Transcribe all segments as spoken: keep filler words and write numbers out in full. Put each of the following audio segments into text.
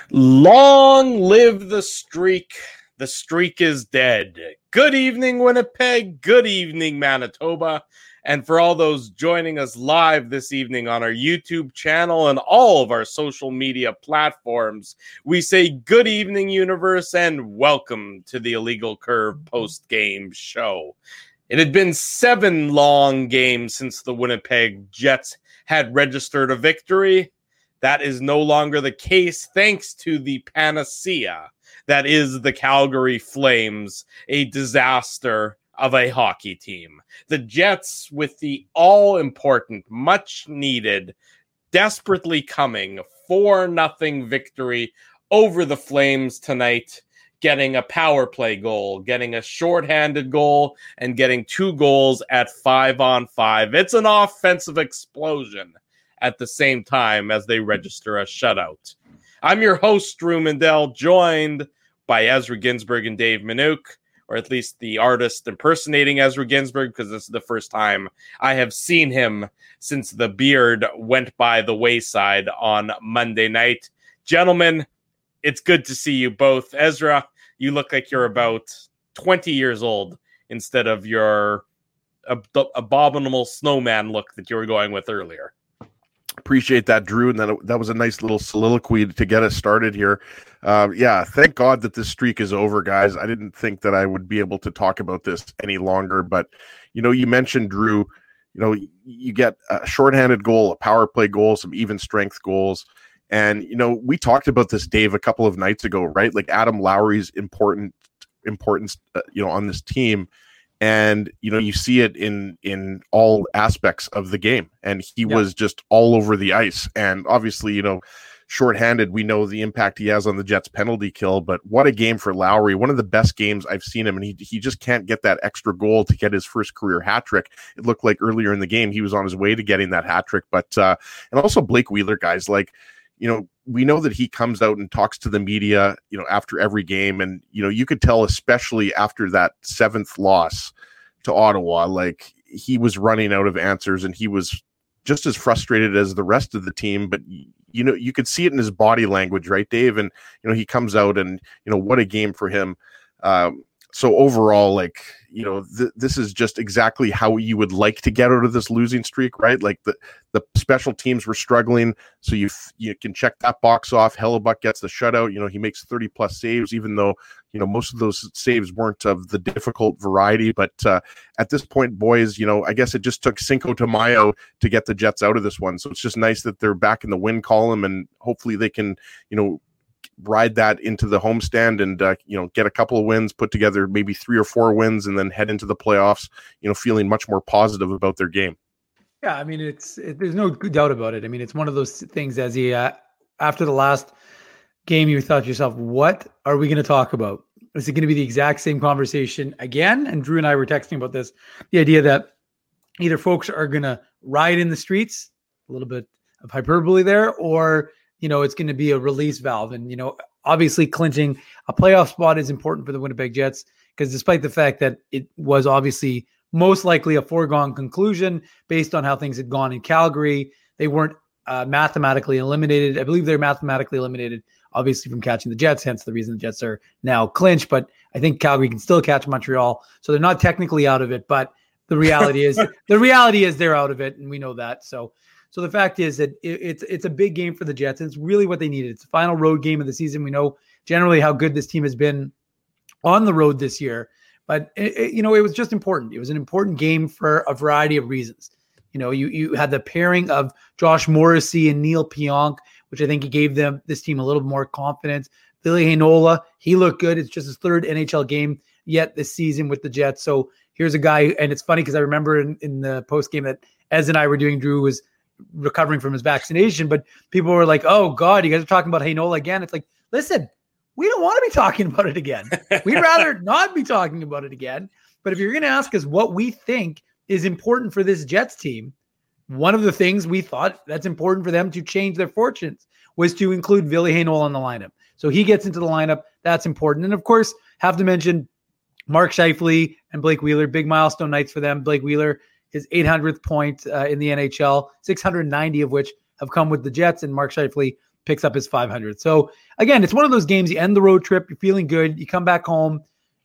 Long live the streak. The streak is dead. Good evening, Winnipeg. Good evening, Manitoba. And for all those joining us live this evening on our YouTube channel and all of our social media platforms, we say good evening, universe, and welcome to the Illegal Curve post-game show. It had been seven long games since the Winnipeg Jets had registered a victory. That is no longer the case thanks to the panacea that is the Calgary Flames, a disaster of a hockey team. The Jets, with the all-important, much-needed, desperately coming four nothing victory over the Flames tonight, getting a power play goal, getting a shorthanded goal, and getting two goals at five on five. It's an offensive explosion at the same time as they register a shutout. I'm your host, Drew Mandel, joined by Ezra Ginsburg and Dave Minuk, or at least the artist impersonating Ezra Ginsburg, because this is the first time I have seen him since the beard went by the wayside on Monday night. Gentlemen, it's good to see you both. Ezra, you look like you're about twenty years old instead of your ab- abominable snowman look that you were going with earlier. Appreciate that, Drew, and that that was a nice little soliloquy to get us started here. Uh, yeah, thank God that this streak is over, guys. I didn't think that I would be able to talk about this any longer, but you know, you mentioned, Drew, you know, you get a shorthanded goal, a power play goal, some even strength goals, and you know, we talked about this, Dave, a couple of nights ago, right? Like Adam Lowry's important importance, uh, you know, on this team. And, you know, you see it in in all aspects of the game. And he yeah. was just all over the ice. And obviously, you know, shorthanded, we know the impact he has on the Jets penalty kill. But what a game for Lowry. One of the best games I've seen him. And he, he just can't get that extra goal to get his first career hat trick. It looked like earlier in the game he was on his way to getting that hat trick. But uh, and also Blake Wheeler, guys, like, you know, we know that he comes out and talks to the media, you know, after every game. And, you know, you could tell, especially after that seventh loss to Ottawa, like he was running out of answers and he was just as frustrated as the rest of the team. But, you know, you could see it in his body language, right, Dave? And, you know, he comes out and, you know, what a game for him. Um, so overall, like, you know, th- this is just exactly how you would like to get out of this losing streak, right? Like the, the special teams were struggling, so you f- you can check that box off. Hellebuck gets the shutout. You know, he makes thirty plus saves, even though, you know, most of those saves weren't of the difficult variety. But uh, at this point, boys, you know, I guess it just took Cinco de Mayo to get the Jets out of this one. So it's just nice that they're back in the win column, and hopefully they can, you know, ride that into the homestand and uh, you know, get a couple of wins, put together maybe three or four wins, and then head into the playoffs, you know, feeling much more positive about their game. Yeah, I mean, it's it, there's no doubt about it. I mean, it's one of those things, as he uh, after the last game, you thought to yourself, what are we going to talk about? Is it going to be the exact same conversation again? And Drew and I were texting about this, the idea that either folks are going to riot in the streets, a little bit of hyperbole there, or you know, it's going to be a release valve. And, you know, obviously clinching a playoff spot is important for the Winnipeg Jets, because despite the fact that it was obviously most likely a foregone conclusion based on how things had gone in Calgary, they weren't uh, mathematically eliminated. I believe they're mathematically eliminated, obviously, from catching the Jets, hence the reason the Jets are now clinched. But I think Calgary can still catch Montreal. So they're not technically out of it, but the reality is the reality is they're out of it, and we know that. So So the fact is that it, it's it's a big game for the Jets. And it's really what they needed. It's the final road game of the season. We know generally how good this team has been on the road this year. But, it, it, you know, it was just important. It was an important game for a variety of reasons. You know, you you had the pairing of Josh Morrissey and Neil Pionk, which I think he gave them this team a little more confidence. Ville Heinola, he looked good. It's just his third N H L game yet this season with the Jets. So here's a guy, and it's funny because I remember in, in the post game that Ez and I were doing, Drew was recovering from his vaccination, but people were like, oh God, you guys are talking about Heinola again. It's like, listen, we don't want to be talking about it again. We'd rather not be talking about it again. But if you're going to ask us what we think is important for this Jets team, one of the things we thought that's important for them to change their fortunes was to include Ville Heinola in the lineup. So he gets into the lineup. That's important. And of course, have to mention Mark Scheifele and Blake Wheeler, big milestone nights for them. Blake Wheeler, his eight hundredth point uh, in the N H L, six hundred ninety of which have come with the Jets, and Mark Scheifele, picks up his five hundred. So again, it's one of those games. You end the road trip, you're feeling good, you come back home,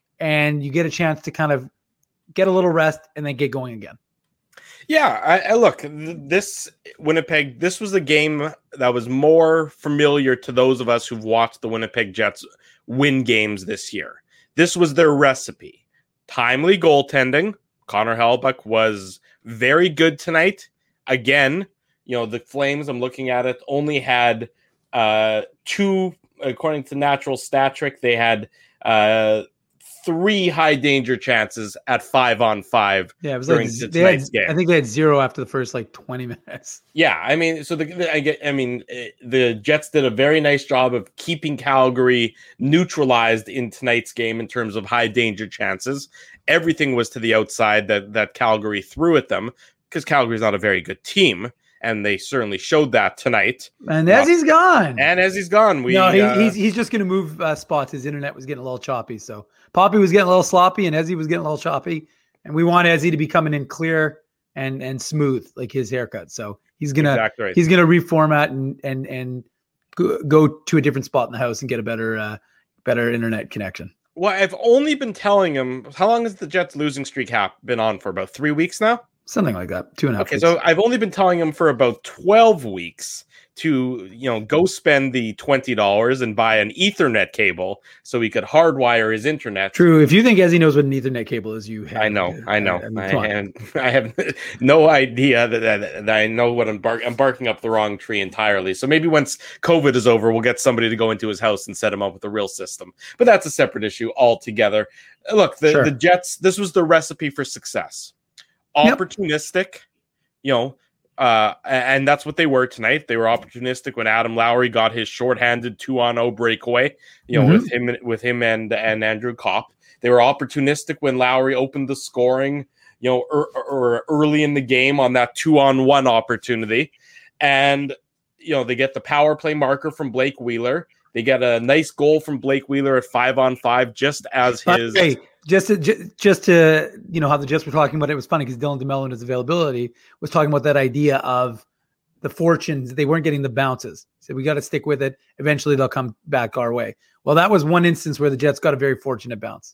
and you get a chance to kind of get a little rest and then get going again. Yeah, I, I look, this Winnipeg, this was a game that was more familiar to those of us who've watched the Winnipeg Jets win games this year. This was their recipe. Timely goaltending. Connor Hellebuyck was very good tonight. Again, you know, the Flames, I'm looking at it, only had uh, two, according to Natural Stat Trick, they had uh, three high danger chances at five on five. Yeah, it was during like the, they tonight's had, game. I think they had zero after the first like twenty minutes. Yeah, I mean, so the, the I get, I mean, the Jets did a very nice job of keeping Calgary neutralized in tonight's game in terms of high danger chances. Everything was to the outside that that Calgary threw at them because Calgary's not a very good team, and they certainly showed that tonight. And as he's gone, and as he's gone, we no, he, uh, he's he's just going to move uh, spots. His internet was getting a little choppy, so Poppy was getting a little sloppy, and Ezzy was getting a little choppy, and we want Ezzy to be coming in clear and and smooth like his haircut. So he's gonna exactly right. he's gonna reformat and and and go, go to a different spot in the house and get a better uh, better internet connection. Well, I've only been telling him, how long has the Jets losing streak ha- been on for? About three weeks now? Something like that. Two and a half Okay, weeks. so I've only been telling him for about twelve weeks to, you know, go spend the twenty dollars and buy an Ethernet cable so he could hardwire his internet. True. If you think Ezzy knows what an Ethernet cable is, you have. I know, I know. I, mean, I, and I have no idea that, that, that I know what I'm, bar- I'm barking up the wrong tree entirely. So maybe once COVID is over, we'll get somebody to go into his house and set him up with a real system. But that's a separate issue altogether. Look, the, Sure. the Jets, this was the recipe for success. Opportunistic, yep. you know, uh, and that's what they were tonight. They were opportunistic when Adam Lowry got his shorthanded two on oh breakaway, you know, mm-hmm. with him, with him and, and Andrew Kopp. They were opportunistic when Lowry opened the scoring, you know, or, or early in the game on that two on one opportunity. And, you know, they get the power play marker from Blake Wheeler. They get a nice goal from Blake Wheeler at five on five, just as his. Hey, just to, just to, you know, how the Jets were talking about it, it was funny because Dylan DeMello and his availability was talking about that idea of the fortunes. They weren't getting the bounces. So we got to stick with it. Eventually they'll come back our way. Well, that was one instance where the Jets got a very fortunate bounce.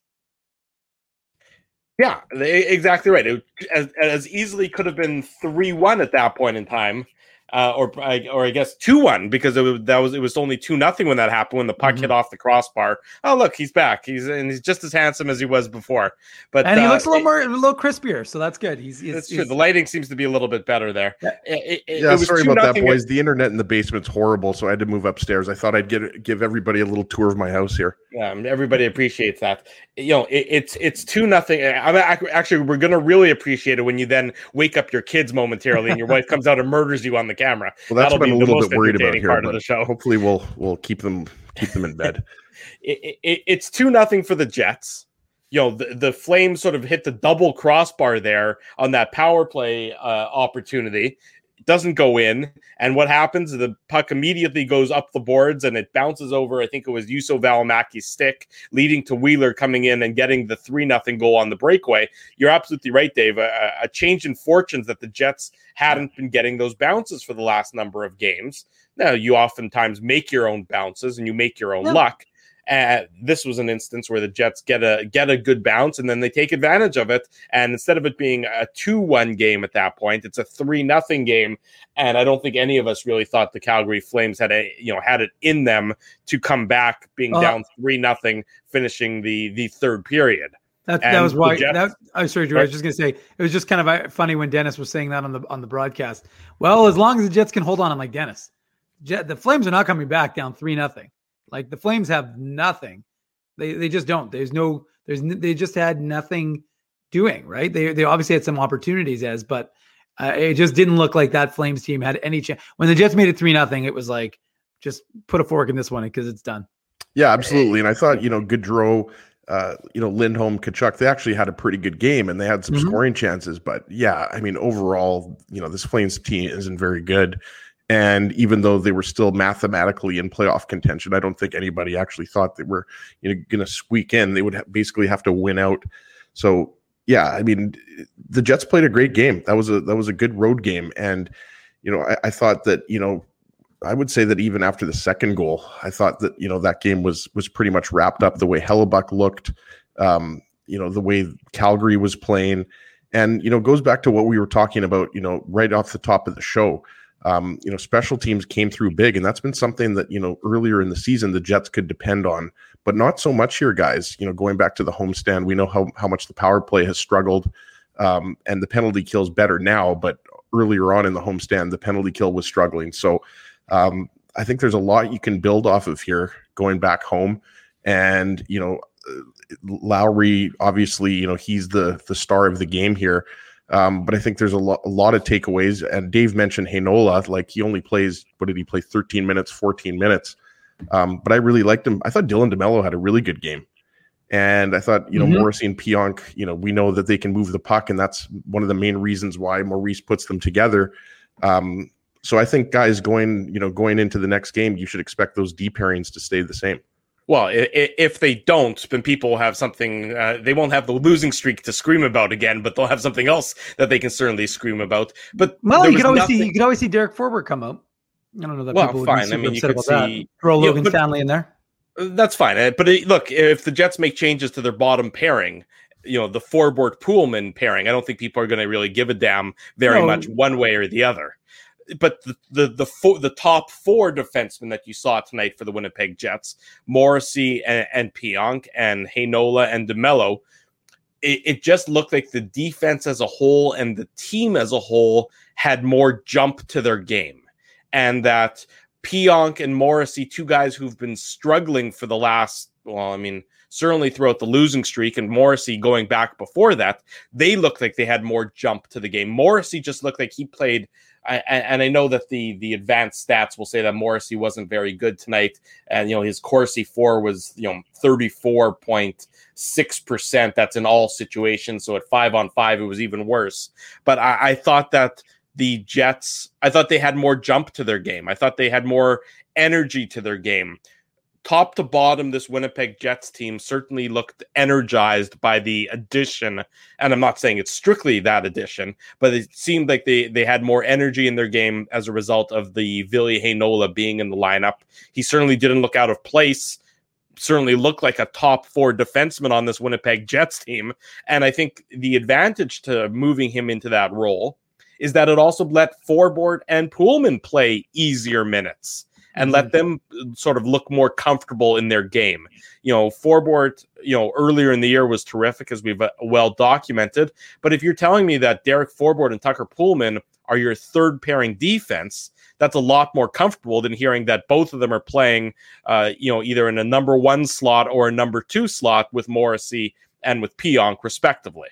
Yeah, they, exactly right. It as, as easily could have been three one at that point in time. Uh, or or I guess two one because it was, that was it was only two nothing when that happened when the puck mm-hmm. hit off the crossbar. Oh look, he's back. He's and he's just as handsome as he was before. But and he uh, looks a little it, more a little crispier, so that's good. He's, he's that's he's, true. The lighting seems to be a little bit better there. Yeah, it, it, yeah it was sorry about that, boys. At, the internet in the basement's horrible, so I had to move upstairs. I thought I'd get give everybody a little tour of my house here. Yeah, everybody appreciates that. You know, it, it's it's two nothing. I'm actually we're gonna really appreciate it when you then wake up your kids momentarily and your wife comes out and murders you on the camera. Well, that's That'll what I'm a little bit worried about here. Part of the show. Hopefully, we'll we'll keep them keep them in bed. it, it, it's two nothing for the Jets. You know, the, the Flames sort of hit the double crossbar there on that power play uh, opportunity. It doesn't go in. And what happens? The puck immediately goes up the boards and it bounces over. I think it was Juuso Välimäki's stick, leading to Wheeler coming in and getting the three nothing goal on the breakaway. You're absolutely right, Dave. A, a change in fortunes that the Jets hadn't been getting those bounces for the last number of games. Now, you oftentimes make your own bounces and you make your own yeah. luck. Uh, this was an instance where the Jets get a get a good bounce and then they take advantage of it. And instead of it being a two one game at that point, it's a three nothing game. And I don't think any of us really thought the Calgary Flames had a you know had it in them to come back, being uh, down three nothing, finishing the the third period. That, that was why. Jets, that, I'm sorry, Drew. I was just going to say it was just kind of funny when Dennis was saying that on the on the broadcast. Well, as long as the Jets can hold on, I'm like Dennis. Jet, the Flames are not coming back down three nothing. Like the Flames have nothing. They they just don't. There's no. There's they just had nothing doing right. They they obviously had some opportunities as, but uh, it just didn't look like that Flames team had any chance. When the Jets made it three nothing, it was like just put a fork in this one because it's done. Yeah, absolutely. And I thought you know Gaudreau, uh, you know Lindholm, Tkachuk, they actually had a pretty good game and they had some mm-hmm. scoring chances. But yeah, I mean overall, you know this Flames team isn't very good. And even though they were still mathematically in playoff contention, I don't think anybody actually thought they were you know, going to squeak in. They would ha- basically have to win out. So, yeah, I mean, the Jets played a great game. That was a that was a good road game. And, you know, I, I thought that, you know, I would say that even after the second goal, I thought that, you know, that game was was pretty much wrapped up. The way Hellebuck looked, um, you know, the way Calgary was playing, and, you know, goes back to what we were talking about, you know, right off the top of the show. Um, you know, special teams came through big, and that's been something that, you know, earlier in the season the Jets could depend on, but not so much here, guys. You know, going back to the homestand, we know how how much the power play has struggled, um, and the penalty kill's better now, but earlier on in the homestand, the penalty kill was struggling. So um, I think there's a lot you can build off of here going back home. And, you know, Lowry, obviously, you know, he's the the star of the game here. Um, but I think there's a, lo- a lot of takeaways. And Dave mentioned Heinola, like he only plays, what did he play, thirteen minutes, fourteen minutes. Um, but I really liked him. I thought Dylan DeMello had a really good game. And I thought, you know, mm-hmm. Morrissey and Pionk, you know, we know that they can move the puck, and that's one of the main reasons why Maurice puts them together. Um, so I think, guys, going, you know, going into the next game, you should expect those D pairings to stay the same. Well, if they don't, then people will have something, uh, they won't have the losing streak to scream about again, but they'll have something else that they can certainly scream about. But well, you can always nothing... see, you can always see Derek Forward come out. I don't know that well, people would fine. be super I mean, you upset could about see, that. Throw Logan you know, but, Stanley in there. That's fine. But look, if the Jets make changes to their bottom pairing, you know, the Forbort Poolman pairing, I don't think people are going to really give a damn very no. much one way or the other. But the the the, fo- the top four defensemen that you saw tonight for the Winnipeg Jets, Morrissey and, and Pionk and Heinola and DeMello, it, it just looked like the defense as a whole and the team as a whole had more jump to their game. And that Pionk and Morrissey, two guys who've been struggling for the last, well, I mean, certainly throughout the losing streak, and Morrissey going back before that, they looked like they had more jump to the game. Morrissey just looked like he played, I, and I know that the the advanced stats will say that Morrissey wasn't very good tonight, and, you know, his Corsi four was, you know, thirty-four point six percent. That's in all situations, so at five on five, it was even worse. But I, I thought that the Jets, I thought they had more jump to their game. I thought they had more energy to their game. Top to bottom, this Winnipeg Jets team certainly looked energized by the addition. And I'm not saying it's strictly that addition, but it seemed like they, they had more energy in their game as a result of the Ville Heinola being in the lineup. He certainly didn't look out of place, certainly looked like a top four defenseman on this Winnipeg Jets team. And I think the advantage to moving him into that role is that it also let Forbort and Poolman play easier minutes and let them sort of look more comfortable in their game. You know, Forbort, you know, earlier in the year was terrific, as we've uh, well documented. But if you're telling me that Derek Forbort and Tucker Poolman are your third pairing defense, that's a lot more comfortable than hearing that both of them are playing, uh, you know, either in a number one slot or a number two slot with Morrissey and with Pionk, respectively.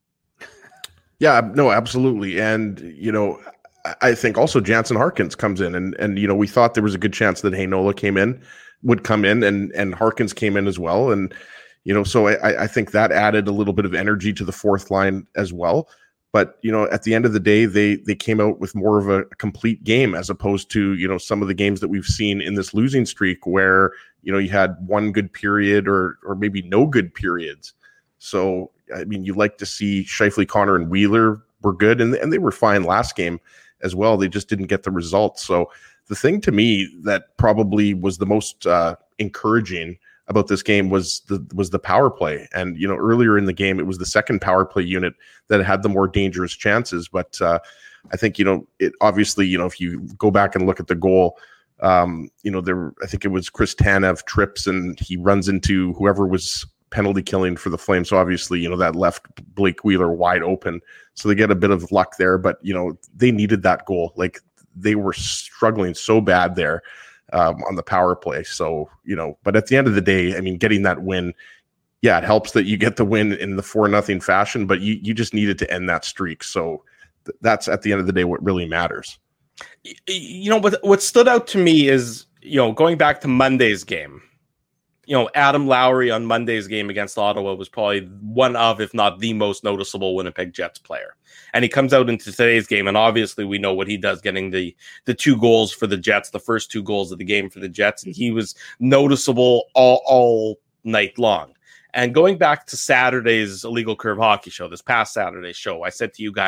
Yeah, no, absolutely. And, you know, I think also Jansen Harkins comes in, and, and, you know, we thought there was a good chance that Heinola came in, would come in, and, and Harkins came in as well. And, you know, so I, I think that added a little bit of energy to the fourth line as well. But, you know, at the end of the day, they, they came out with more of a complete game, as opposed to, you know, some of the games that we've seen in this losing streak where, you know, you had one good period or, or maybe no good periods. So, I mean, you like to see Scheifele, Connor, and Wheeler were good, and, and they were fine last game as well. They just didn't get the results. So the thing to me that probably was the most uh, encouraging about this game was the was the power play. And, you know, earlier in the game, it was the second power play unit that had the more dangerous chances. But uh, I think, you know, it obviously, you know, if you go back and look at the goal, um, you know, there, I think it was Chris Tanev trips and he runs into whoever was penalty killing for the Flames. So obviously, you know, that left Blake Wheeler wide open. So they get a bit of luck there, but, you know, they needed that goal. Like, they were struggling so bad there um, on the power play. So, you know, but at the end of the day, I mean, getting that win, yeah, it helps that you get the win in the four nothing fashion, but you, you just needed to end that streak. So th- that's at the end of the day what really matters. You know, what, what stood out to me is, you know, going back to Monday's game, you know, Adam Lowry on Monday's game against Ottawa was probably one of, if not the most noticeable Winnipeg Jets player. And he comes out into today's game, and obviously we know what he does, getting the the two goals for the Jets, the first two goals of the game for the Jets, and he was noticeable all, all night long. And going back to Saturday's Illegal Curve Hockey show, this past Saturday's show, I said to you guys,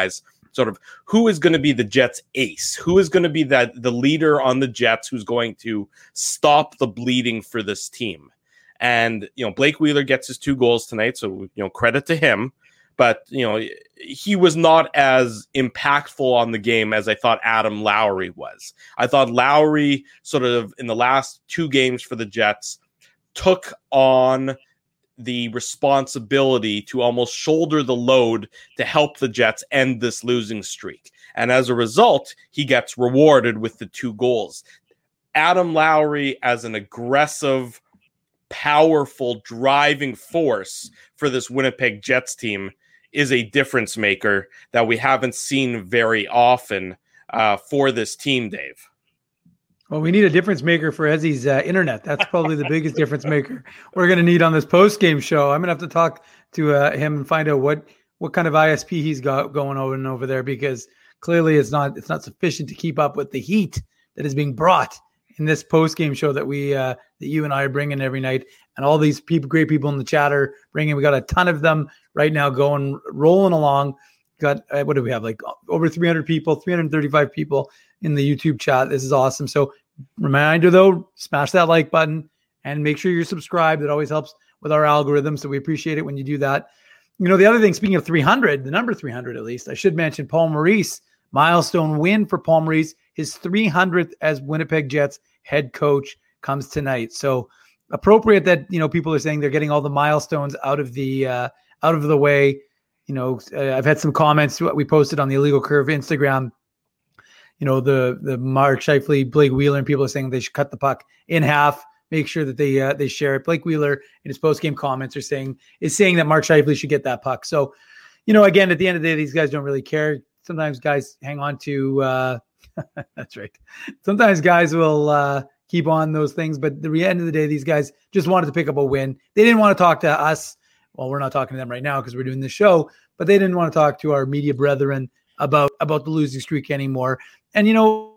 sort of who is going to be the Jets ace, who is going to be that the leader on the Jets, who's going to stop the bleeding for this team. And, you know, Blake Wheeler gets his two goals tonight, so, you know, credit to him. But, you know, he was not as impactful on the game as I thought Adam Lowry was. I thought Lowry sort of in the last two games for the Jets took on the responsibility to almost shoulder the load to help the Jets end this losing streak. And as a result, he gets rewarded with the two goals. Adam Lowry as an aggressive, powerful, driving force for this Winnipeg Jets team is a difference maker that we haven't seen very often uh, for this team, Dave. Well, we need a difference maker for Ezzy's uh, internet. That's probably the biggest difference maker we're going to need on this post-game show. I'm going to have to talk to uh, him and find out what, what kind of I S P he's got going on over there, because clearly it's not it's not sufficient to keep up with the heat that is being brought in this post-game show that we uh, that you and I are bringing every night, and all these people, great people in the chat are bringing. We got a ton of them right now going, rolling along. Got uh, what do we have? Like over three hundred people, three hundred thirty-five people in the YouTube chat. This is awesome. So reminder though, smash that like button and make sure you're subscribed. It always helps with our algorithm. So we appreciate it when you do that. You know, the other thing, speaking of three hundred, the number three hundred, at least I should mention Paul Maurice, milestone win for Paul Maurice. His three hundredth as Winnipeg Jets head coach comes tonight. So appropriate that, you know, people are saying they're getting all the milestones out of the, uh, out of the way. You know, uh, I've had some comments we posted on the Illegal Curve Instagram. You know, the the Mark Scheifele, Blake Wheeler, and people are saying they should cut the puck in half. Make sure that they uh, they share it. Blake Wheeler in his post game comments are saying is saying that Mark Scheifele should get that puck. So, you know, again, at the end of the day, these guys don't really care. Sometimes guys hang on to. Uh, that's right. Sometimes guys will uh, keep on those things, but at the end of the day, these guys just wanted to pick up a win. They didn't want to talk to us. Well, we're not talking to them right now because we're doing this show, but they didn't want to talk to our media brethren about, about the losing streak anymore. And, you know,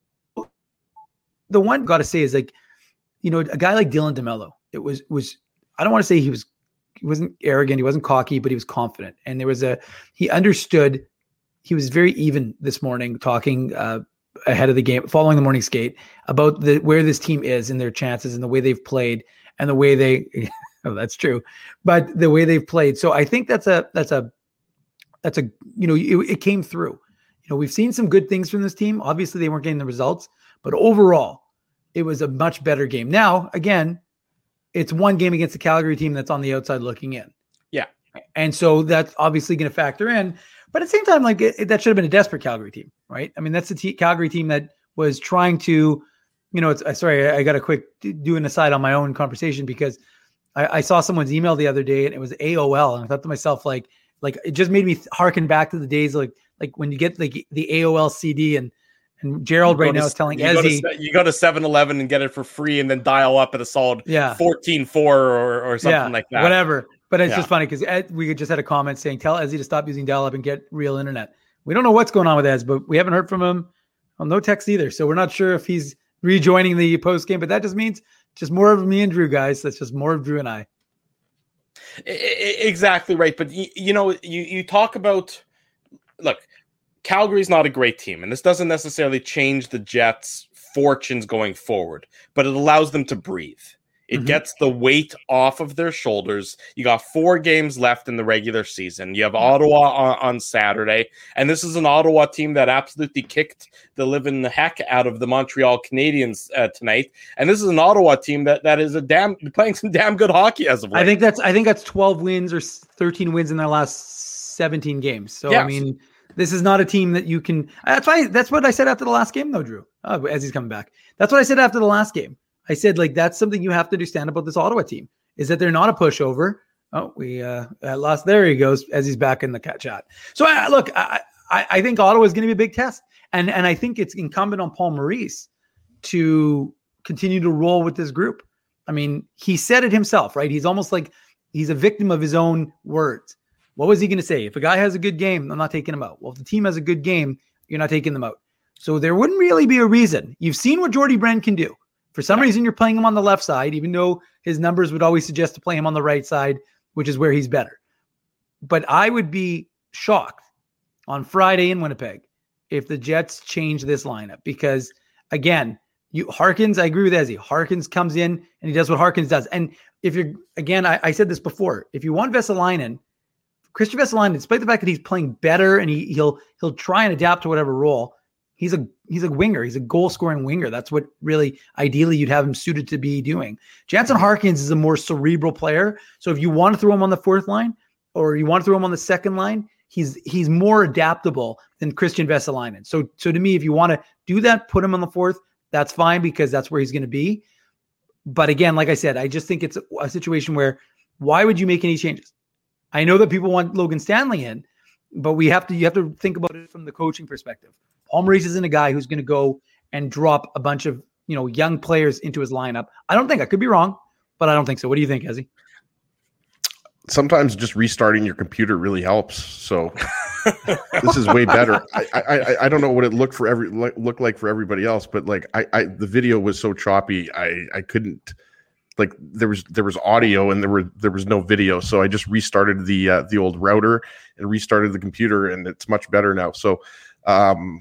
the one got to say is like, you know, a guy like Dylan DeMello, it was, was, I don't want to say he was, he wasn't arrogant. He wasn't cocky, but he was confident. And there was a, he understood, he was very even this morning talking uh, ahead of the game, following the morning skate about the, where this team is and their chances and the way they've played and the way they, oh, that's true. But the way they've played. So I think that's a, that's a, that's a, you know, it, it came through. You know, we've seen some good things from this team. Obviously they weren't getting the results, but overall it was a much better game. Now, again, it's one game against the Calgary team that's on the outside looking in. Yeah. And so that's obviously going to factor in, but at the same time, like it, it, that should have been a desperate Calgary team, right? I mean, that's the t- Calgary team that was trying to, you know, it's uh, sorry, I, I got to quick do an aside on my own conversation because I, I saw someone's email the other day and it was A O L. And I thought to myself, like, like it just made me harken back to the days like like when you get like the A O L C D and and Gerald right now is telling Ezzy, you go to seven eleven and get it for free and then dial up at a solid yeah. fourteen four or, or something yeah, like that. Whatever. But it's yeah. just funny because we just had a comment saying, tell Ezzy to stop using dial up and get real internet. We don't know what's going on with Ez, but we haven't heard from him. Well, no text either. So we're not sure if he's rejoining the post game, but that just means just more of me and Drew, guys. That's just more of Drew and I. Exactly right. But, you, you know, you, you talk about, look, Calgary's not a great team, and this doesn't necessarily change the Jets' fortunes going forward, but it allows them to breathe. It mm-hmm. gets the weight off of their shoulders. You got four games left in the regular season. You have Ottawa on, on Saturday, and this is an Ottawa team that absolutely kicked the living heck out of the Montreal Canadiens uh, tonight. And this is an Ottawa team that that is a damn playing some damn good hockey as of late. I think that's I think that's twelve wins or thirteen wins in their last seventeen games. So yes. I mean, this is not a team that you can. That's why. That's what I said after the last game, though, Drew. Oh, as he's coming back, that's what I said after the last game. I said, like, that's something you have to understand about this Ottawa team is that they're not a pushover. Oh, we uh, lost. There he goes as he's back in the chat. So uh, look, I, I, I think Ottawa is going to be a big test. And, and I think it's incumbent on Paul Maurice to continue to roll with this group. I mean, he said it himself, right? He's almost like he's a victim of his own words. What was he going to say? If a guy has a good game, I'm not taking him out. Well, if the team has a good game, you're not taking them out. So there wouldn't really be a reason. You've seen what Jordy Brent can do. For some reason, you're playing him on the left side, even though his numbers would always suggest to play him on the right side, which is where he's better. But I would be shocked on Friday in Winnipeg if the Jets change this lineup. Because, again, you Harkins, I agree with Ezzy. Harkins comes in and he does what Harkins does. And if you're, again, I, I said this before, if you want Vesalainen, Christian Vesalainen, despite the fact that he's playing better and he, he'll he'll try and adapt to whatever role, he's a he's a winger. He's a goal-scoring winger. That's what really, ideally, you'd have him suited to be doing. Jansen Harkins is a more cerebral player. So if you want to throw him on the fourth line or you want to throw him on the second line, he's he's more adaptable than Christian Vesalainen. So, so to me, if you want to do that, put him on the fourth, that's fine because that's where he's going to be. But again, like I said, I just think it's a, a situation where why would you make any changes? I know that people want Logan Stanley in, but we have to you have to think about it from the coaching perspective. Paul Maurice isn't a guy who's going to go and drop a bunch of you know young players into his lineup. I don't think. I could be wrong, but I don't think so. What do you think, Ezzy? Sometimes just restarting your computer really helps. So this is way better. I, I I don't know what it looked for every looked like for everybody else, but like I, I the video was so choppy. I I couldn't. Like there was there was audio and there were there was no video, so I just restarted the uh, the old router and restarted the computer, and it's much better now. So, um,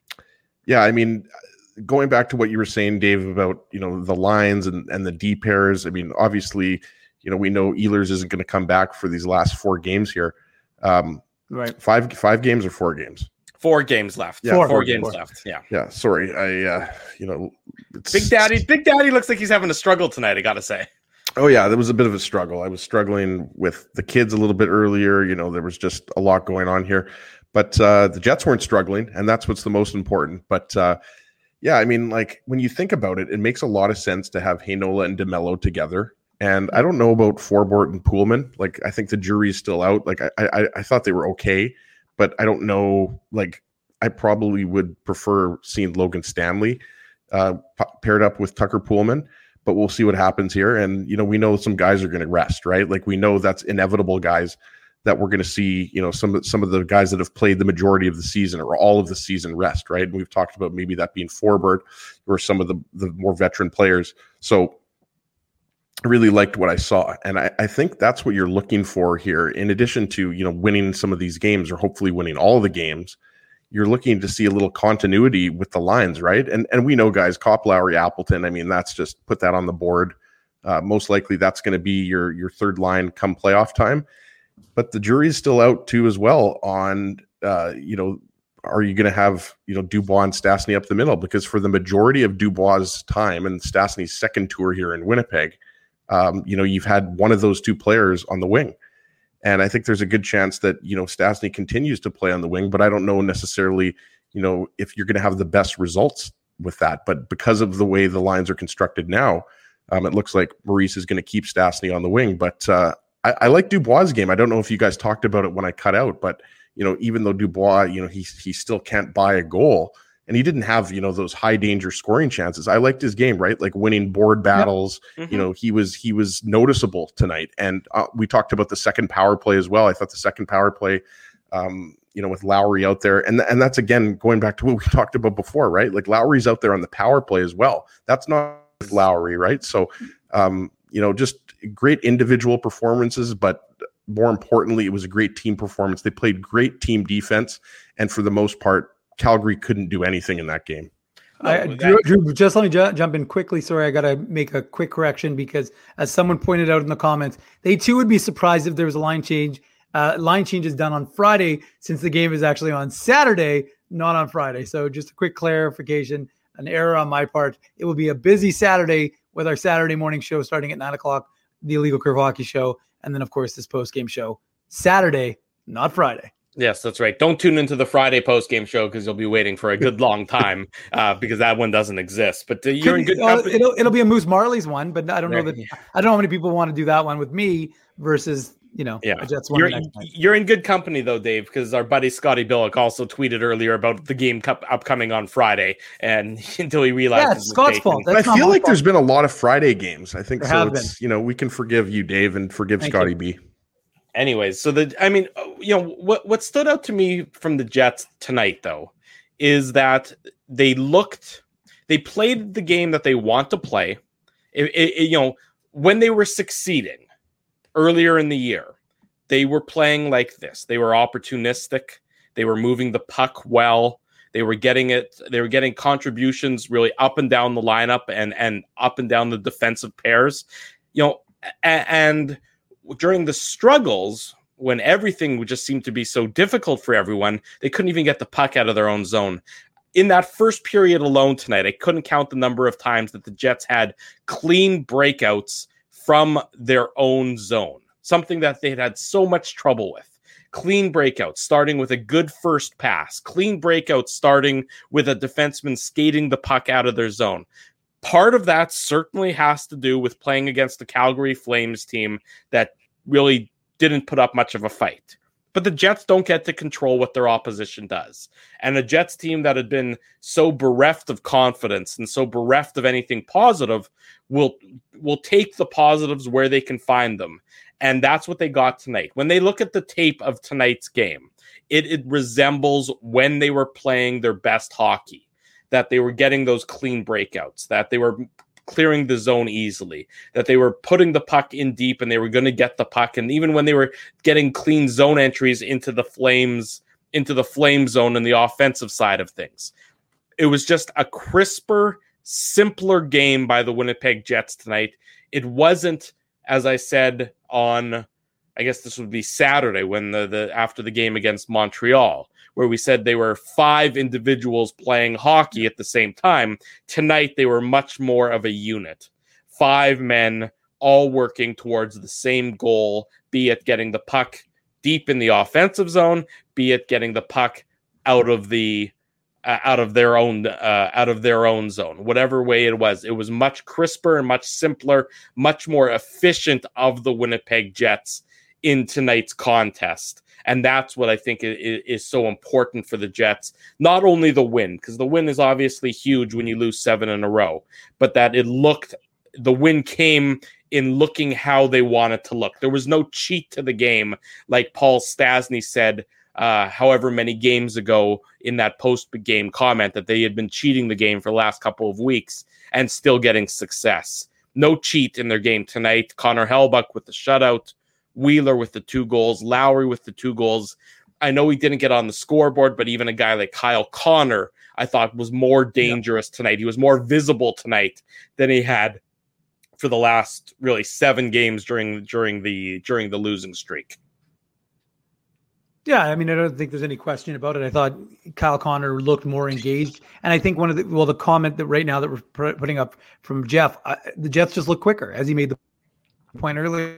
yeah, I mean, going back to what you were saying, Dave, about you know the lines and and the D pairs. I mean, obviously, you know we know Ehlers isn't going to come back for these last four games here. Um, right, five five games or four games. Four games left. Yeah, four, four games four. left. Yeah. Yeah. Sorry, I uh, you know, it's, Big Daddy. Big Daddy looks like he's having a struggle tonight. I gotta say. Oh yeah, there was a bit of a struggle. I was struggling with the kids a little bit earlier. You know, there was just a lot going on here, but uh, the Jets weren't struggling, and that's what's the most important. But uh, yeah, I mean, like when you think about it, it makes a lot of sense to have Heinola and DeMello together. And I don't know about Forbort and Poolman. Like I think the jury's still out. Like I, I, I thought they were okay, but I don't know. Like I probably would prefer seeing Logan Stanley uh, p- paired up with Tucker Poolman. But we'll see what happens here. And, you know, we know some guys are going to rest, right? Like we know that's inevitable, guys, that we're going to see, you know, some, some of the guys that have played the majority of the season or all of the season rest, right? And we've talked about maybe that being Forbort or some of the, the more veteran players. So I really liked what I saw. And I, I think that's what you're looking for here. In addition to, you know, winning some of these games or hopefully winning all of the games, you're looking to see a little continuity with the lines, right? And and we know, guys, Kopp, Lowry, Appleton, I mean, that's just put that on the board. Uh, most likely that's going to be your your third line come playoff time. But the jury's still out, too, as well on, uh, you know, are you going to have, you know, Dubois and Stastny up the middle? Because for the majority of Dubois' time and Stastny's second tour here in Winnipeg, um, you know, you've had one of those two players on the wing. And I think there's a good chance that, you know, Stastny continues to play on the wing, but I don't know necessarily, you know, if you're going to have the best results with that. But because of the way the lines are constructed now, um, it looks like Maurice is going to keep Stastny on the wing. But uh, I, I like Dubois' game. I don't know if you guys talked about it when I cut out, but, you know, even though Dubois, you know, he, he still can't buy a goal, and he didn't have, you know, those high danger scoring chances. I liked his game, right? Like winning board battles. Yep. Mm-hmm. You know, he was he was noticeable tonight. And uh, we talked about the second power play as well. I thought the second power play, um, you know, with Lowry out there, and and that's again going back to what we talked about before, right? Like Lowry's out there on the power play as well. That's not with Lowry, right? So, um, you know, just great individual performances, but more importantly, it was a great team performance. They played great team defense, and for the most part, Calgary couldn't do anything in that game. I, Drew, Drew, just let me ju- jump in quickly. Sorry, I got to make a quick correction because, as someone pointed out in the comments, they too would be surprised if there was a line change. Uh, line change is done on Friday since the game is actually on Saturday, not on Friday. So just a quick clarification, an error on my part. It will be a busy Saturday with our Saturday morning show starting at nine o'clock, the Illegal Curve Hockey Show, and then, of course, this post-game show. Saturday, not Friday. Yes, that's right. Don't tune into the Friday post-game show because you'll be waiting for a good long time uh, because that one doesn't exist. But uh, you're in good company. Uh, it'll, it'll be a Moose Marley's one, but I don't know that. Yeah. I don't know how many people want to do that one with me versus, you know, yeah. a Jets one. You're, next night. You're in good company, though, Dave, because our buddy Scotty Billick also tweeted earlier about the game cup upcoming on Friday, and until he realized, yeah, it's Scott's fault. But I feel like fault. There's been a lot of Friday games. I think there so. It's, you know, we can forgive you, Dave, and forgive Thank Scotty you. B. Anyways, so the I mean, you know, what what stood out to me from the Jets tonight, though, is that they looked, they played the game that they want to play. It, it, you know, when they were succeeding earlier in the year, they were playing like this. They were opportunistic. They were moving the puck well. They were getting it. They were getting contributions really up and down the lineup and, and up and down the defensive pairs. You know, and during the struggles, when everything just seemed to be so difficult for everyone, they couldn't even get the puck out of their own zone. In that first period alone tonight, I couldn't count the number of times that the Jets had clean breakouts from their own zone, something that they'd had so much trouble with. Clean breakouts, starting with a good first pass. Clean breakouts, starting with a defenseman skating the puck out of their zone. Part of that certainly has to do with playing against the Calgary Flames team that really didn't put up much of a fight. But the Jets don't get to control what their opposition does. And a Jets team that had been so bereft of confidence and so bereft of anything positive will, will take the positives where they can find them. And that's what they got tonight. When they look at the tape of tonight's game, it, it resembles when they were playing their best hockey, that they were getting those clean breakouts, that they were clearing the zone easily, that they were putting the puck in deep and they were going to get the puck. And even when they were getting clean zone entries into the Flames, into the flame zone and the offensive side of things, it was just a crisper, simpler game by the Winnipeg Jets tonight. It wasn't, as I said on, I guess this would be Saturday when the, the after the game against Montreal, where we said they were five individuals playing hockey at the same time. Tonight, they were much more of a unit. Five men all working towards the same goal, be it getting the puck deep in the offensive zone, be it getting the puck out of the uh, out of their own uh, out of their own zone. Whatever way it was, it was much crisper and much simpler, much more efficient of the Winnipeg Jets in tonight's contest. And that's what I think is, is so important for the Jets. Not only the win, because the win is obviously huge when you lose seven in a row, but that it looked, the win came in looking how they wanted to look. There was no cheat to the game, like Paul Stastny said uh, however many games ago in that post-game comment that they had been cheating the game for the last couple of weeks and still getting success. No cheat in their game tonight. Connor Hellebuyck with the shutout, Wheeler with the two goals, Lowry with the two goals. I know he didn't get on the scoreboard, but even a guy like Kyle Connor, I thought was more dangerous yeah. tonight. He was more visible tonight than he had for the last really seven games during during the during the losing streak. Yeah, I mean, I don't think there's any question about it. I thought Kyle Connor looked more engaged. And I think one of the, well, the comment that right now that we're putting up from Jeff, uh, the Jets just look quicker, as he made the point earlier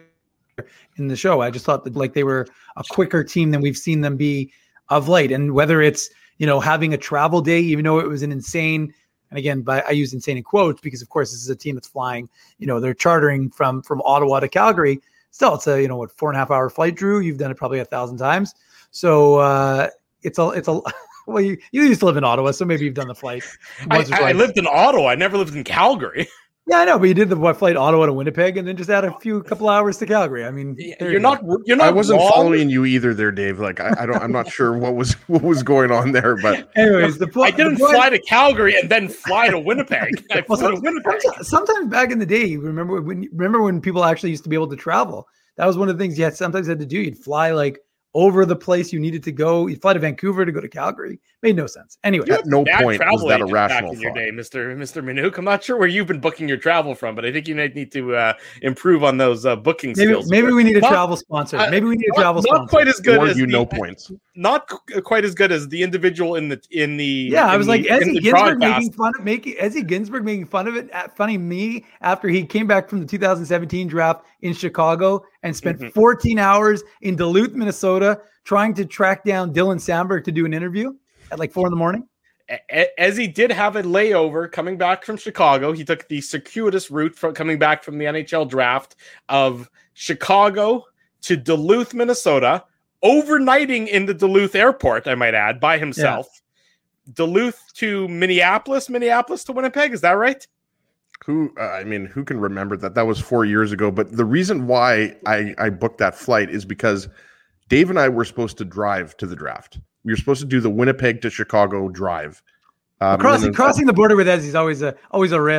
in the show. I just thought that like they were a quicker team than we've seen them be of late. And whether it's, you know, having a travel day, even though it was an insane, and again, by, I use insane in quotes because of course this is a team that's flying, you know, they're chartering from, from Ottawa to Calgary. Still, it's a, you know, what, four and a half hour flight, Drew. You've done it probably a thousand times. So uh, it's a, it's a, well, you, you used to live in Ottawa, so maybe you've done the flight. I, I lived in Ottawa. I never lived in Calgary. Yeah, I know, but you did the what, flight Ottawa to Winnipeg, and then just add a few couple hours to Calgary. I mean, you're you not, you're not. I wasn't wrong. following you either, there, Dave. Like, I, I don't, I'm not sure what was what was going on there, but anyways, the I didn't the fly to Calgary and then fly to Winnipeg. I well, flew to Winnipeg. Sometimes back in the day, you remember when remember when people actually used to be able to travel. That was one of the things you had sometimes had to do. You'd fly like over the place you needed to go. You'd fly to Vancouver to go to Calgary. Made no sense. Anyway, at no point was that a rational in your day, Mister Mister Minuk. I'm not sure where you've been booking your travel from, but I think you might need to uh, improve on those uh, booking maybe, skills. Maybe we need a not, travel sponsor. Maybe we need a not, travel not sponsor. Not quite as good or as you the, know points. Not quite as good as the individual in the in the. Yeah, I was the, like Ezzy Ginsberg broadcast. making fun of making Ezzy Ginsberg making fun of it, at, funny me after he came back from the two thousand seventeen draft in Chicago and spent mm-hmm. fourteen hours in Duluth, Minnesota, trying to track down Dylan Samberg to do an interview at like four in the morning. As he did have a layover coming back from Chicago, he took the circuitous route from coming back from the N H L draft of Chicago to Duluth, Minnesota, overnighting in the Duluth airport, I might add, by himself. Yeah. Duluth to Minneapolis, Minneapolis to Winnipeg. Is that right? Who, uh, I mean, who can remember that? That was four years ago. But the reason why I, I booked that flight is because Dave and I were supposed to drive to the draft. We were supposed to do the Winnipeg to Chicago drive. Um, crossing crossing the border with Ezzy is always a always a risk.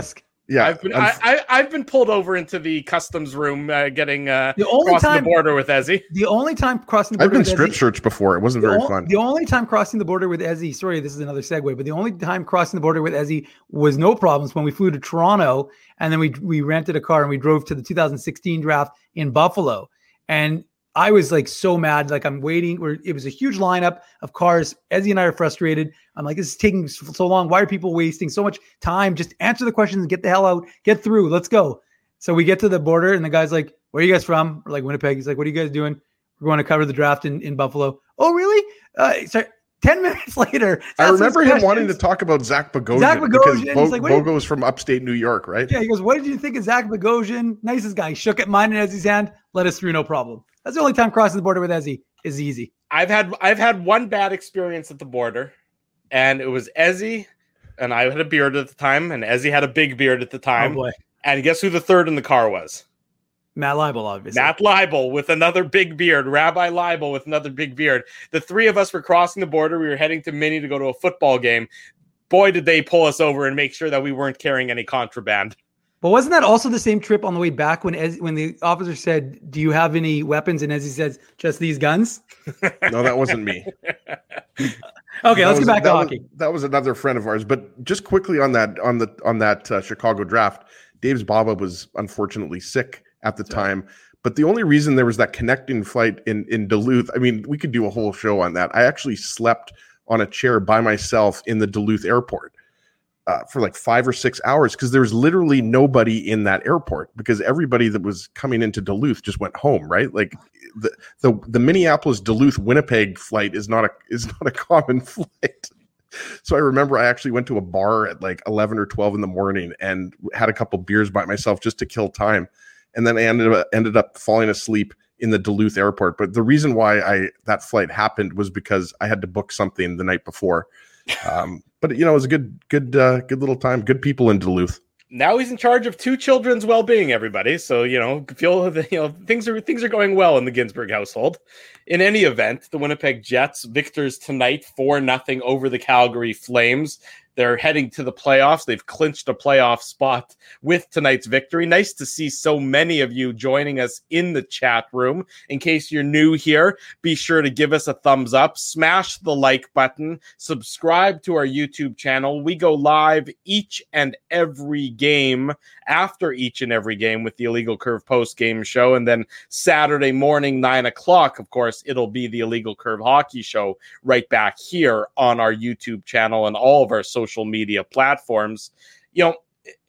Yeah, I've been I, I, I've been pulled over into the customs room, uh, getting uh, the only crossing time, the border with Ezzy. The only time crossing the border, I've been with strip Ezzy, searched before. It wasn't very o- fun. The only time crossing the border with Ezzy, sorry, this is another segue, but the only time crossing the border with Ezzy was no problems when we flew to Toronto, and then we we rented a car and we drove to the two thousand sixteen draft in Buffalo, and I was like so mad, like I'm waiting. Where it was a huge lineup of cars. Ezzy and I are frustrated. I'm like, this is taking so long. Why are people wasting so much time? Just answer the questions and get the hell out. Get through. Let's go. So we get to the border, and the guy's like, "Where are you guys from?" We're like, "Winnipeg." He's like, "What are you guys doing?" "We're going to cover the draft in, in Buffalo." "Oh, really?" Uh, sorry. Ten minutes later, I remember him wanting to talk about Zach Bogosian. Zach Bogosian. Because Bo- like, Bogo's from upstate New York, right? Yeah, he goes, "What did you think of Zach Bogosian?" Nicest guy. Shook it, mine in Ezzy's hand. Let us through, no problem. That's the only time crossing the border with Ezzy is easy. I've had I've had one bad experience at the border, and it was Ezzy, and I had a beard at the time, and Ezzy had a big beard at the time. Oh boy! And guess who the third in the car was? Matt Leibel, obviously. Matt Leibel with another big beard. Rabbi Leibel with another big beard. The three of us were crossing the border. We were heading to Mini to go to a football game. Boy, did they pull us over and make sure that we weren't carrying any contraband. But wasn't that also the same trip on the way back when Ez- when the officer said, "Do you have any weapons?" and Ezzy says, "Just these guns"? No, that wasn't me. Okay, that let's was, get back to that hockey. Was, that was another friend of ours. But just quickly on that on the on that uh, Chicago draft, Dave's Baba was unfortunately sick at the Sorry. time. But the only reason there was that connecting flight in, in Duluth, I mean, we could do a whole show on that. I actually slept on a chair by myself in the Duluth airport uh, for like five or six hours because there was literally nobody in that airport because everybody that was coming into Duluth just went home, right? Like the the, the Minneapolis Duluth Winnipeg flight is not a is not a common flight. So I remember I actually went to a bar at like eleven or twelve in the morning and had a couple beers by myself just to kill time. And then I ended up ended up falling asleep in the Duluth airport. But the reason why I that flight happened was because I had to book something the night before. Um, but you know, it was a good, good, uh, good little time. Good people in Duluth. Now he's in charge of two children's well-being. Everybody, so you know, feel that you know things are things are going well in the Ginsburg household. In any event, the Winnipeg Jets victors tonight four nothing over the Calgary Flames. They're heading to the playoffs. They've clinched a playoff spot with tonight's victory. Nice to see so many of you joining us in the chat room. In case you're new here, be sure to give us a thumbs up, smash the like button, subscribe to our YouTube channel. We go live each and every game, after each and every game with the Illegal Curve post-game show. And then Saturday morning, nine o'clock, of course, it'll be the Illegal Curve hockey show right back here on our YouTube channel and all of our social social media platforms. You know,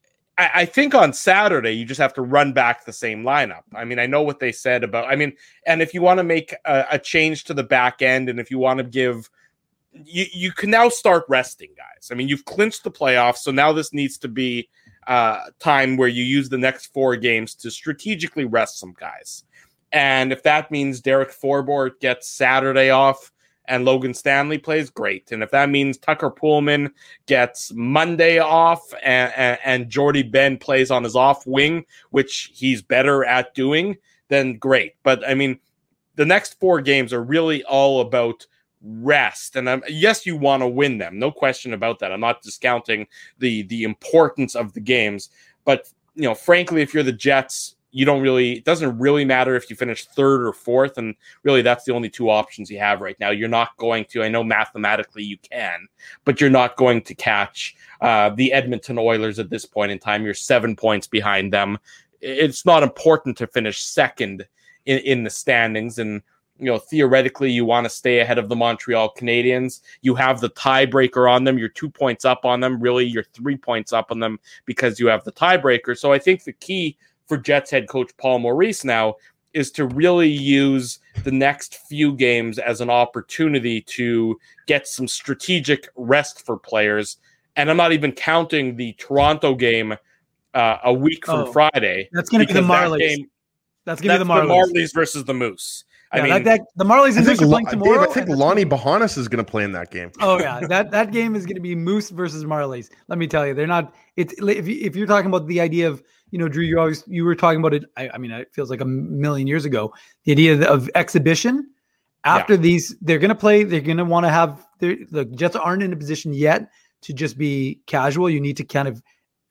I, I think on Saturday, you just have to run back the same lineup. I mean, I know what they said about, I mean, and if you want to make a, a change to the back end, and if you want to give, you, you can now start resting guys. I mean, you've clinched the playoffs. So now this needs to be uh time where you use the next four games to strategically rest some guys. And if that means Derek Forbort gets Saturday off, and Logan Stanley plays, great. And if that means Tucker Poolman gets Monday off and, and, and Jordy Ben plays on his off wing, which he's better at doing, then great. But, I mean, the next four games are really all about rest. And um, yes, you want to win them. No question about that. I'm not discounting the the importance of the games. But, you know, frankly, if you're the Jets, you don't really, it doesn't really matter if you finish third or fourth. And really, that's the only two options you have right now. You're not going to, I know mathematically you can, but you're not going to catch uh, the Edmonton Oilers at this point in time. You're seven points behind them. It's not important to finish second in, in the standings. And, you know, theoretically, you want to stay ahead of the Montreal Canadiens. You have the tiebreaker on them. You're two points up on them. Really, you're three points up on them because you have the tiebreaker. So I think the key for Jets head coach Paul Maurice now is to really use the next few games as an opportunity to get some strategic rest for players. And I'm not even counting the Toronto game uh, a week from oh, Friday. That's going to be the Marlies. That game, that's going to be the Marlies. the Marlies versus the Moose. Yeah, I mean, that, that, the Marlies and Moose are playing tomorrow. Dave, I think Lonnie Bahanas is going to play in that game. Oh yeah, that that game is going to be Moose versus Marlies. Let me tell you, they're not. It's if you, if you're talking about the idea of, you know, Drew, you always you were talking about it. I, I mean, it feels like a million years ago. The idea of exhibition. After yeah. these, they're going to play. They're going to want to have. The Jets aren't in a position yet to just be casual. You need to kind of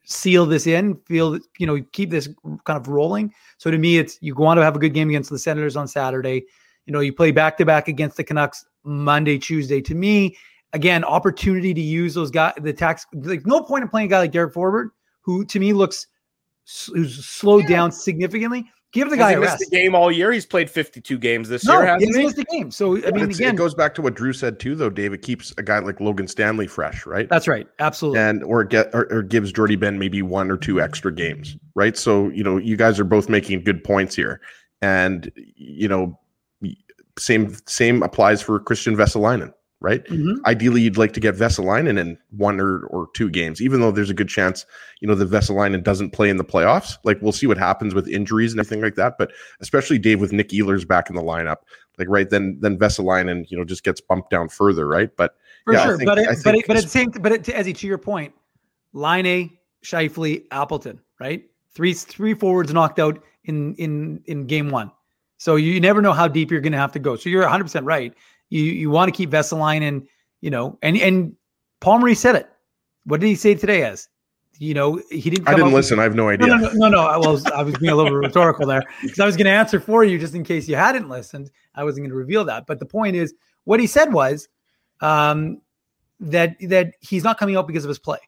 seal this in, feel, you know, keep this kind of rolling. So to me, it's, you want to have a good game against the Senators on Saturday. You know, you play back-to-back against the Canucks Monday, Tuesday. To me, again, opportunity to use those guys, the tax, like no point in playing a guy like Derek Forbort, who to me looks, who's slowed yeah. down significantly. Give the guy a rest. Missed a game all year. He's played fifty-two games this no, year, hasn't he's he? missed a game. So, I mean, it's, again. It goes back to what Drew said too, though, Dave. It keeps a guy like Logan Stanley fresh, right? That's right. Absolutely. And or get or, or gives Jordy Ben maybe one or two extra games, right? So, you know, you guys are both making good points here. And, you know, same same applies for Christian Vesalainen, right? Mm-hmm. Ideally, you'd like to get Vesalainen in one or, or two games, even though there's a good chance, you know, that Vesalainen doesn't play in the playoffs. Like, we'll see what happens with injuries and everything like that. But especially, Dave, with Nick Ehlers back in the lineup, like, right, then then Vesalainen, you know, just gets bumped down further, right? But for yeah, sure, I think, but it, I think but it, but at the same, but it, Ezzy, to your point, Laine, Scheifele, Appleton, right? Three three forwards knocked out in in in game one. So you never know how deep you're going to have to go. So you're one hundred percent right. You you want to keep Vesalainen, you know, and and Paul Maurice said it. What did he say today? As you know, he didn't. Come I didn't listen. With, I have no idea. No, no, no. no, no. I was I was being a little rhetorical there because I was going to answer for you just in case you hadn't listened. I wasn't going to reveal that. But the point is, what he said was um, that that he's not coming out because of his play.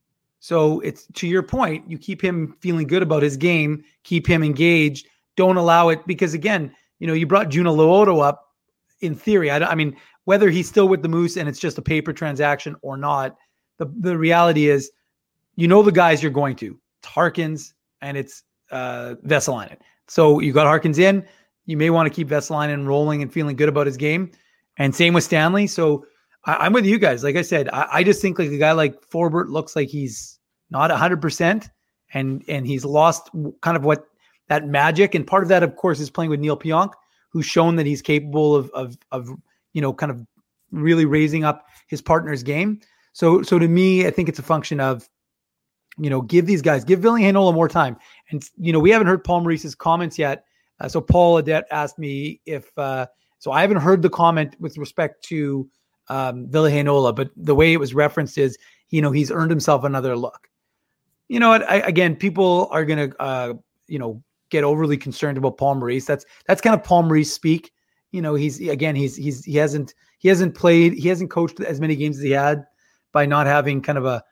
So it's to your point. You keep him feeling good about his game. Keep him engaged. Don't allow it because again, you know, you brought Juno Luoto up. In theory, I, I mean, whether he's still with the Moose and it's just a paper transaction or not, the, the reality is, you know, the guys you're going to. It's Harkins and it's uh, Vesalainen. So you got Harkins in. You may want to keep Vesalainen rolling and feeling good about his game. And same with Stanley. So I, I'm with you guys. Like I said, I, I just think like a guy like Forbort looks like he's not one hundred percent and and he's lost kind of what that magic. And part of that, of course, is playing with Neil Pionk, who's shown that he's capable of, of, of, you know, kind of really raising up his partner's game. So, so to me, I think it's a function of, you know, give these guys, give Ville Heinola more time. And, you know, we haven't heard Paul Maurice's comments yet. Uh, so Paul Adet asked me if, uh, so I haven't heard the comment with respect to um, Ville Heinola, but the way it was referenced is, you know, he's earned himself another look. You know what? I, again, people are going to, uh, you know, get overly concerned about Paul Maurice. That's that's kind of Paul Maurice speak. You know, he's again, he's he's he hasn't he hasn't played, he hasn't coached as many games as he had by not having kind of a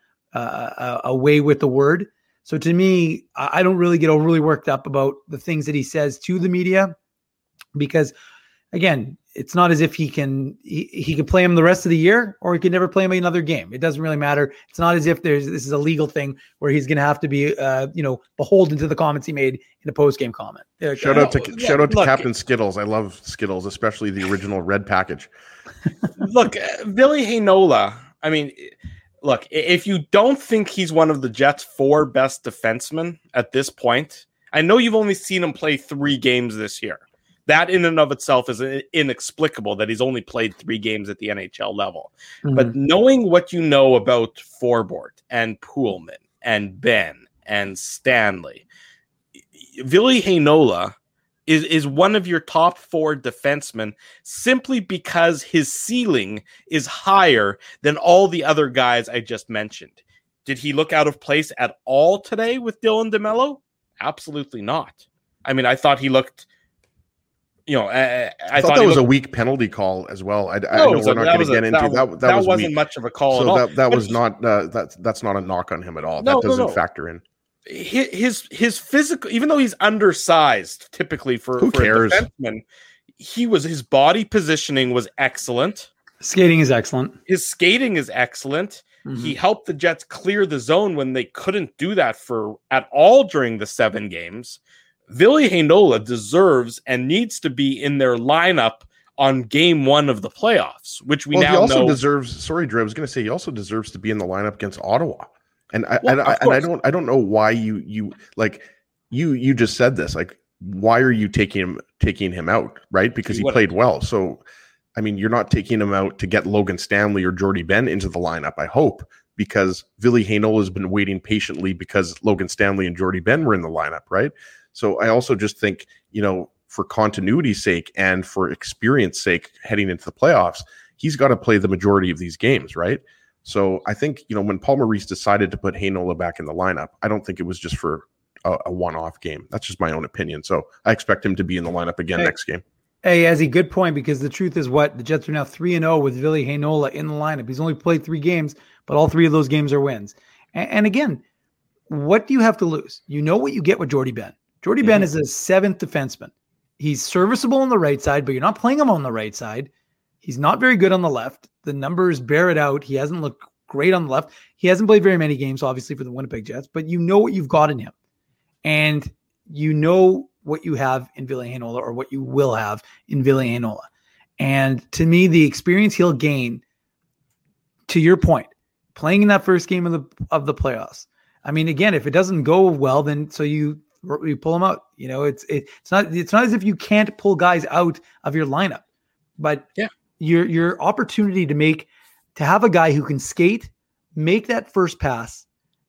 a, a way with the word. So to me, I don't really get overly worked up about the things that he says to the media because, again, it's not as if he can he, he can play him the rest of the year or he can never play him another game. It doesn't really matter. It's not as if there's this is a legal thing where he's going to have to be uh, you know beholden to the comments he made in a post game comment. Like, shout out to yeah, shout out to look, Captain Skittles. I love Skittles, especially the original red package. Look, Ville Heinola. I mean, look, if you don't think he's one of the Jets' four best defensemen at this point, I know you've only seen him play three games this year. That in and of itself is inexplicable that he's only played three games at the N H L level. Mm-hmm. But knowing what you know about Forbort and Poolman and Ben and Stanley, Ville Heinola is, is one of your top four defensemen simply because his ceiling is higher than all the other guys I just mentioned. Did he look out of place at all today with Dylan DeMello? Absolutely not. I mean, I thought he looked... You know, I, I, I thought, thought that was looked... a weak penalty call as well. I, I no, know we're a, not going to get into that. That, that, that was wasn't weak. much of a call so at all. That, that but was he, not. Uh, that's that's not a knock on him at all. No, that doesn't no, no. factor in. His his physical, even though he's undersized, typically for, Who for cares? a defenseman, he was his body positioning was excellent. Skating is excellent. His skating is excellent. Mm-hmm. He helped the Jets clear the zone when they couldn't do that for at all during the seven games. Ville Heinola deserves and needs to be in their lineup on game one of the playoffs, which we well, now he also know. deserves. Sorry, Drew. I was going to say he also deserves to be in the lineup against Ottawa, and I well, and, I, and I don't I don't know why you you like you you just said this. Like, why are you taking him taking him out? Right, because he, he played well. So, I mean, you're not taking him out to get Logan Stanley or Jordy Ben into the lineup. I hope. Because Ville Heinola has been waiting patiently because Logan Stanley and Jordy Ben were in the lineup, right? So I also just think, you know, for continuity's sake and for experience sake heading into the playoffs, he's got to play the majority of these games, right? So I think, you know, when Paul Maurice decided to put Heinola back in the lineup, I don't think it was just for a, a one-off game. That's just my own opinion. So I expect him to be in the lineup again hey, next game. Hey, as a good point, because the truth is what? The Jets are now three and oh with Ville Heinola in the lineup. He's only played three games, but all three of those games are wins. And, and again, what do you have to lose? You know what you get with Jordy Ben. Jordy mm-hmm. Ben is a seventh defenseman. He's serviceable on the right side, but you're not playing him on the right side. He's not very good on the left. The numbers bear it out. He hasn't looked great on the left. He hasn't played very many games, obviously, for the Winnipeg Jets, but you know what you've got in him. And you know what you have in Ville Heinola, or what you will have in Ville Heinola. And to me, the experience he'll gain, to your point, playing in that first game of the of the playoffs. I mean, again, if it doesn't go well, then so you you pull him out. You know, it's it, it's not it's not as if you can't pull guys out of your lineup, but yeah, your your opportunity to make to have a guy who can skate, make that first pass,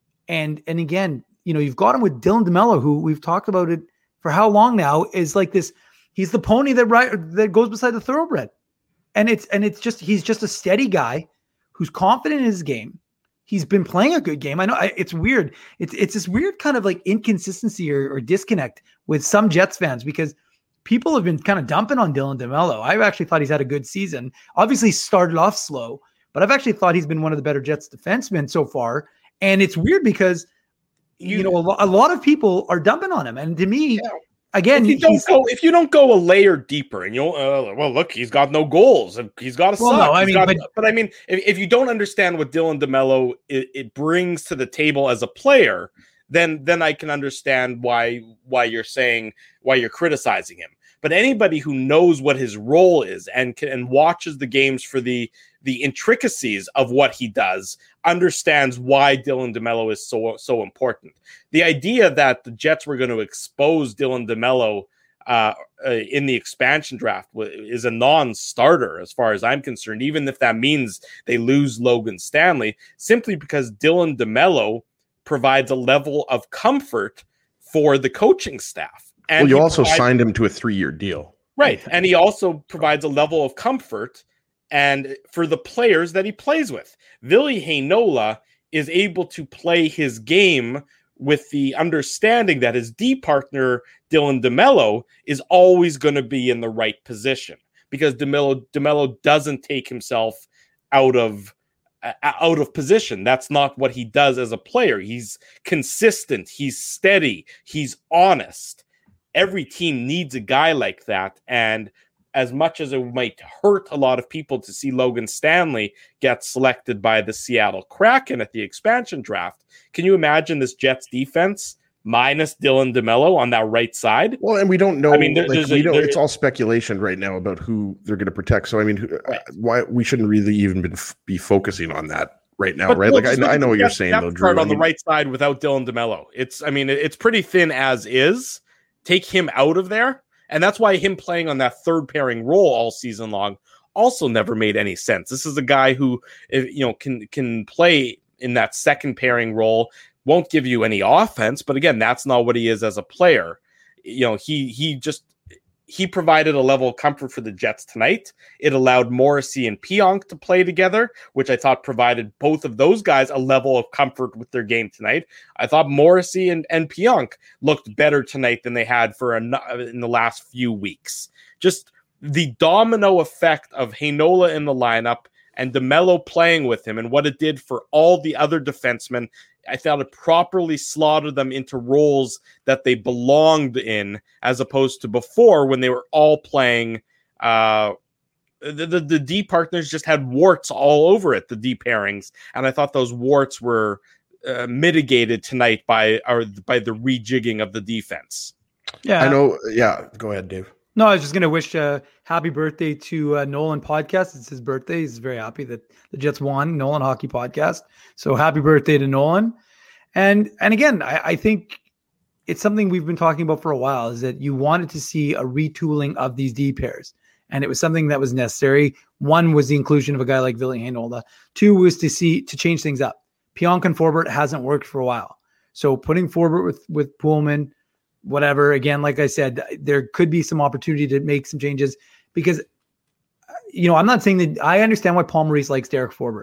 and and again, you know, you've got him with Dylan DeMello, who we've talked about it for how long now, is like this. He's the pony that right that goes beside the thoroughbred, and it's and it's just he's just a steady guy who's confident in his game. He's been playing a good game. I know I, it's weird. It's it's this weird kind of like inconsistency or, or disconnect with some Jets fans, because people have been kind of dumping on Dylan DeMello. I've actually thought he's had a good season. Obviously started off slow, but I've actually thought he's been one of the better Jets defensemen so far. And it's weird because you, you know a, lo- a lot of people are dumping on him, and to me. Yeah. Again, if you don't go if you don't go a layer deeper, and you'll uh, well look, he's got no goals, and he's got to well, suck. No, I he's mean, got, but, but I mean, if, if you don't understand what Dylan DeMello it, it brings to the table as a player, then then I can understand why why you're saying why you're criticizing him. But anybody who knows what his role is and can, and watches the games for the the intricacies of what he does understands why Dylan DeMello is so so important. The idea that the Jets were going to expose Dylan DeMello uh, uh, in the expansion draft is a non-starter as far as I'm concerned, even if that means they lose Logan Stanley, simply because Dylan DeMello provides a level of comfort for the coaching staff. And well, you also provides, signed him to a three-year deal. Right, and he also provides a level of comfort and for the players that he plays with. Ville Heinola is able to play his game with the understanding that his D partner, Dylan DeMello, is always going to be in the right position, because DeMello, DeMello doesn't take himself out of uh, out of position. That's not what he does as a player. He's consistent. He's steady. He's honest. Every team needs a guy like that, and as much as it might hurt a lot of people to see Logan Stanley get selected by the Seattle Kraken at the expansion draft, can you imagine this Jets defense minus Dylan DeMello on that right side? Well, and we don't know. I mean, there, like, there's we a, don't, there, it's all speculation right now about who they're going to protect. So, I mean, right. why we shouldn't really even been, be focusing on that right now, but right? Look, like, I, I know what you're saying, though, Drew. On I mean, the right side without Dylan DeMello, it's, I mean, it's pretty thin as is. Take him out of there. And that's why him playing on that third pairing role all season long also never made any sense. This is a guy who, you know, can can play in that second pairing role, won't give you any offense, but again, that's not what he is as a player. You know, he he just he provided a level of comfort for the Jets tonight. It allowed Morrissey and Pionk to play together, which I thought provided both of those guys a level of comfort with their game tonight. I thought Morrissey and, and Pionk looked better tonight than they had for a, in the last few weeks. Just the domino effect of Heinola in the lineup and DeMello playing with him and what it did for all the other defensemen, I thought it properly slotted them into roles that they belonged in, as opposed to before when they were all playing. Uh, the, the, the D partners just had warts all over it, the D pairings. And I thought those warts were uh, mitigated tonight by, or by the rejigging of the defense. Yeah, I know. Yeah. Go ahead, Dave. No, I was just going to wish a happy birthday to uh, Nolan Podcast. It's his birthday. He's very happy that the Jets won Nolan Hockey Podcast. So happy birthday to Nolan. And and again, I, I think it's something we've been talking about for a while, is that you wanted to see a retooling of these D pairs. And it was something that was necessary. One was the inclusion of a guy like Ville Heinola. Two was to see to change things up. Pionk and Forbort hasn't worked for a while. So putting Forbort with, with Pullman, whatever, again, like I said, there could be some opportunity to make some changes, because, you know, I'm not saying that I understand why Paul Maurice likes Derek Forbort.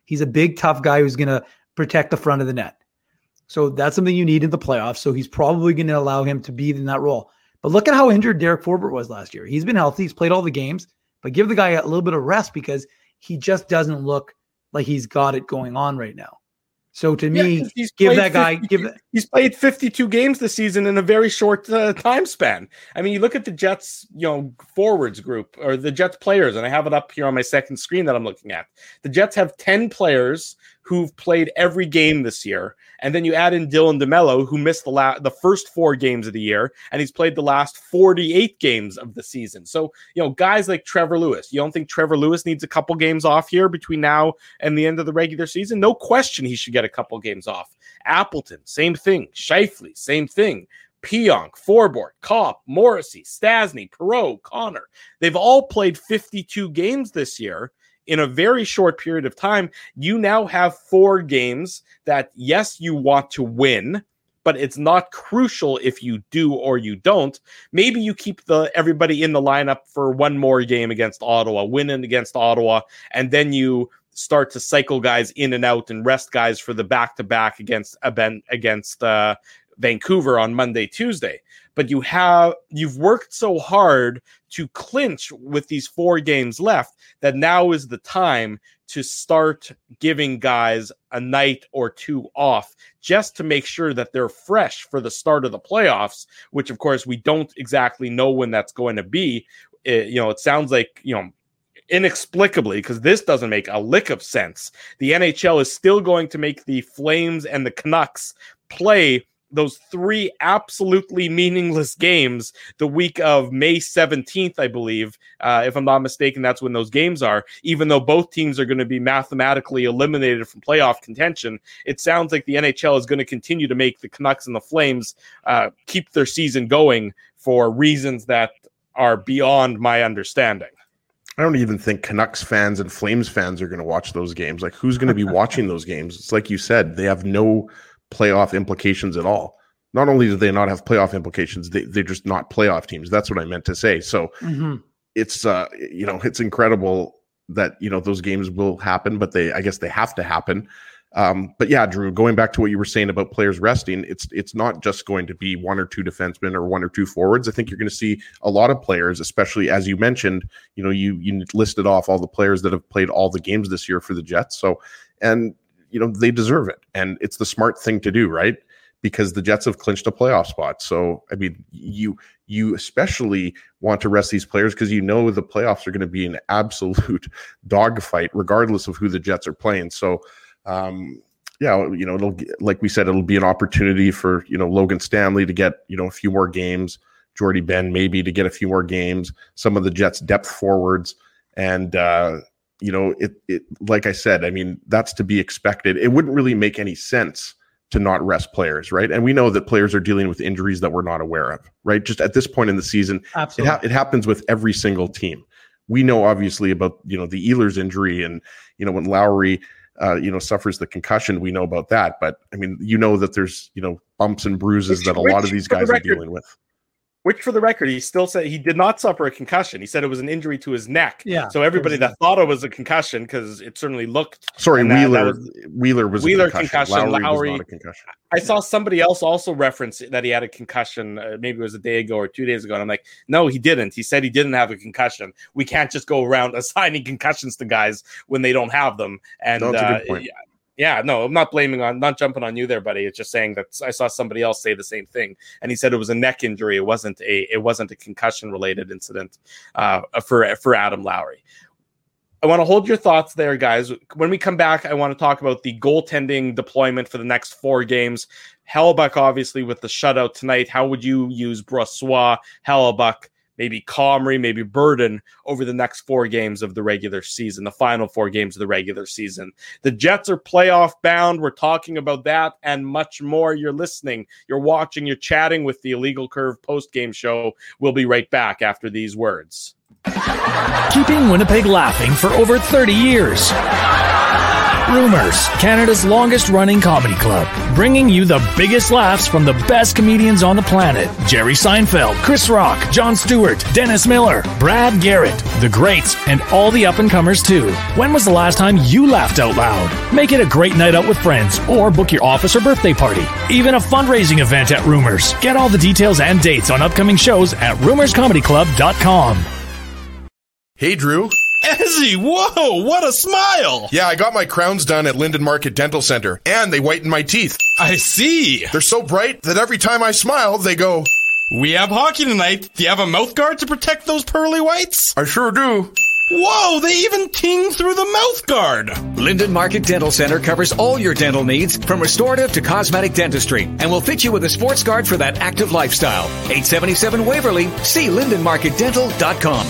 He's a big, tough guy who's going to protect the front of the net. So that's something you need in the playoffs. So he's probably going to allow him to be in that role. But look at how injured Derek Forbort was last year. He's been healthy. He's played all the games, but give the guy a little bit of rest because he just doesn't look like he's got it going on right now. So to yeah, me, give that guy, fifty, give he's played fifty-two games this season in a very short uh, time span. I mean, you look at the Jets, you know, forwards group or the Jets players, and I have it up here on my second screen that I'm looking at. The Jets have ten players who've played every game this year. And then you add in Dylan DeMello, who missed the la- the first four games of the year, and he's played the last forty-eight games of the season. So, you know, guys like Trevor Lewis, you don't think Trevor Lewis needs a couple games off here between now and the end of the regular season? No question he should get a couple games off. Appleton, same thing. Scheifele, same thing. Pionk, Forbort, Kopp, Morrissey, Stasny, Perreault, Connor. They've all played fifty-two games this year. In a very short period of time, you now have four games that, yes, you want to win, but it's not crucial if you do or you don't. Maybe you keep the everybody in the lineup for one more game against Ottawa, winning against Ottawa, and then you start to cycle guys in and out and rest guys for the back-to-back against against uh, Vancouver on Monday, Tuesday. But you have you've worked so hard to clinch with these four games left that now is the time to start giving guys a night or two off just to make sure that they're fresh for the start of the playoffs, which of course we don't exactly know when that's going to be. It, you know, it sounds like, you know, inexplicably, because this doesn't make a lick of sense, the N H L is still going to make the Flames and the Canucks play those three absolutely meaningless games the week of May seventeenth, I believe. Uh, if I'm not mistaken, that's when those games are. Even though both teams are going to be mathematically eliminated from playoff contention, it sounds like the N H L is going to continue to make the Canucks and the Flames uh, keep their season going for reasons that are beyond my understanding. I don't even think Canucks fans and Flames fans are going to watch those games. Like, who's going to be watching those games? It's like you said, they have no playoff implications at all. Not only do they not have playoff implications, they, they're just not playoff teams. That's what I meant to say. So mm-hmm. it's, uh, you know, it's incredible that, you know, those games will happen, but they, I guess they have to happen. Um, but yeah, Drew, going back to what you were saying about players resting, it's, it's not just going to be one or two defensemen or one or two forwards. I think you're going to see a lot of players, especially as you mentioned, you know, you, you listed off all the players that have played all the games this year for the Jets. So, and, you know, they deserve it. And it's the smart thing to do, right? Because the Jets have clinched a playoff spot. So, I mean, you you especially want to rest these players because you know the playoffs are going to be an absolute dogfight, regardless of who the Jets are playing. So, um, yeah, you know, it'll, like we said, it'll be an opportunity for, you know, Logan Stanley to get, you know, a few more games, Jordy Ben maybe to get a few more games, some of the Jets depth forwards, and, uh, you know, it, it, like I said, I mean, that's to be expected. It wouldn't really make any sense to not rest players, right? And we know that players are dealing with injuries that we're not aware of, right? Just at this point in the season, it, ha- it happens with every single team. We know obviously about, you know, the Ehlers injury, and, you know, when Lowry, uh, you know, suffers the concussion, we know about that. But I mean, you know that there's, you know, bumps and bruises which, that a which, lot of these guys the are dealing with. Which, for the record, he still said he did not suffer a concussion. He said it was an injury to his neck. Yeah. So everybody that thought it was a concussion, because it certainly looked. Sorry, that, Wheeler. That was, Wheeler was Wheeler a concussion. concussion. Lowry, Lowry was not a concussion. I saw somebody else also reference that he had a concussion. Uh, maybe it was a day ago or two days ago. And I'm like, no, he didn't. He said he didn't have a concussion. We can't just go around assigning concussions to guys when they don't have them. And no, that's a good uh, point. Yeah. Yeah, no, I'm not blaming on, not jumping on you there, buddy. It's just saying that I saw somebody else say the same thing, and he said it was a neck injury. It wasn't a, it wasn't a concussion related incident uh, for for Adam Lowry. I want to hold your thoughts there, guys. When we come back, I want to talk about the goaltending deployment for the next four games. Hellebuyck, obviously, with the shutout tonight. How would you use Brossoit, Hellebuyck, maybe Comrie, maybe Burden over the next four games of the regular season, the final four games of the regular season? The Jets are playoff bound. We're talking about that and much more. You're listening, you're watching, you're chatting with the Illegal Curve post-game show. We'll be right back after these words. Keeping Winnipeg laughing for over thirty years. Rumors, Canada's longest-running comedy club, bringing you the biggest laughs from the best comedians on the planet. Jerry Seinfeld, Chris Rock, Jon Stewart, Dennis Miller, Brad Garrett, the greats, and all the up-and-comers too. When was the last time you laughed out loud? Make it a great night out with friends, or book your office or birthday party. Even a fundraising event at Rumors. Get all the details and dates on upcoming shows at rumors comedy club dot com. Hey, Drew. Ezzy, whoa, what a smile! Yeah, I got my crowns done at Linden Market Dental Center, and they whiten my teeth. I see. They're so bright that every time I smile, they go, "We have hockey tonight. Do you have a mouth guard to protect those pearly whites?" I sure do. Whoa, they even ting through the mouth guard. Linden Market Dental Center covers all your dental needs, from restorative to cosmetic dentistry, and will fit you with a sports guard for that active lifestyle. eight seventy-seven Waverly. See linden market dental dot com.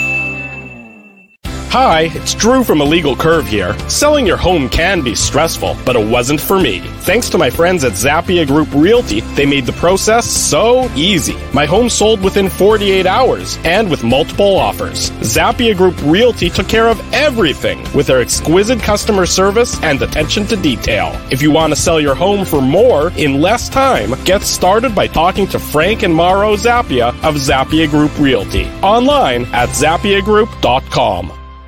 Hi, it's Drew from Illegal Curve here. Selling your home can be stressful, but it wasn't for me. Thanks to my friends at Zappia Group Realty, they made the process so easy. My home sold within forty-eight hours, and with multiple offers. Zappia Group Realty took care of everything with their exquisite customer service and attention to detail. If you want to sell your home for more in less time, get started by talking to Frank and Mauro Zappia of Zappia Group Realty. Online at zappia group dot com.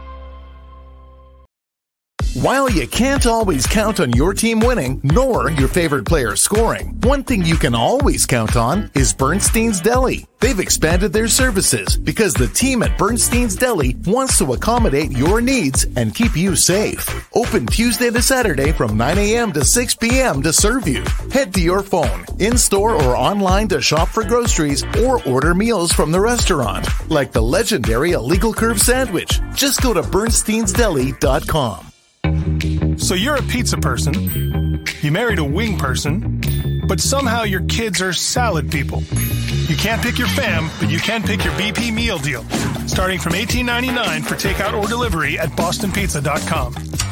While you can't always count on your team winning, nor your favorite player scoring, one thing you can always count on is Bernstein's Deli. They've expanded their services because the team at Bernstein's Deli wants to accommodate your needs and keep you safe. Open Tuesday to Saturday from nine a.m. to six p.m. to serve you. Head to your phone, in-store or online to shop for groceries or order meals from the restaurant, like the legendary Illegal Curve sandwich. Just go to bernsteins deli dot com. So you're a pizza person, you married a wing person, but somehow your kids are salad people. You can't pick your fam, but you can pick your B P meal deal, starting from eighteen ninety-nine for takeout or delivery at boston pizza dot com.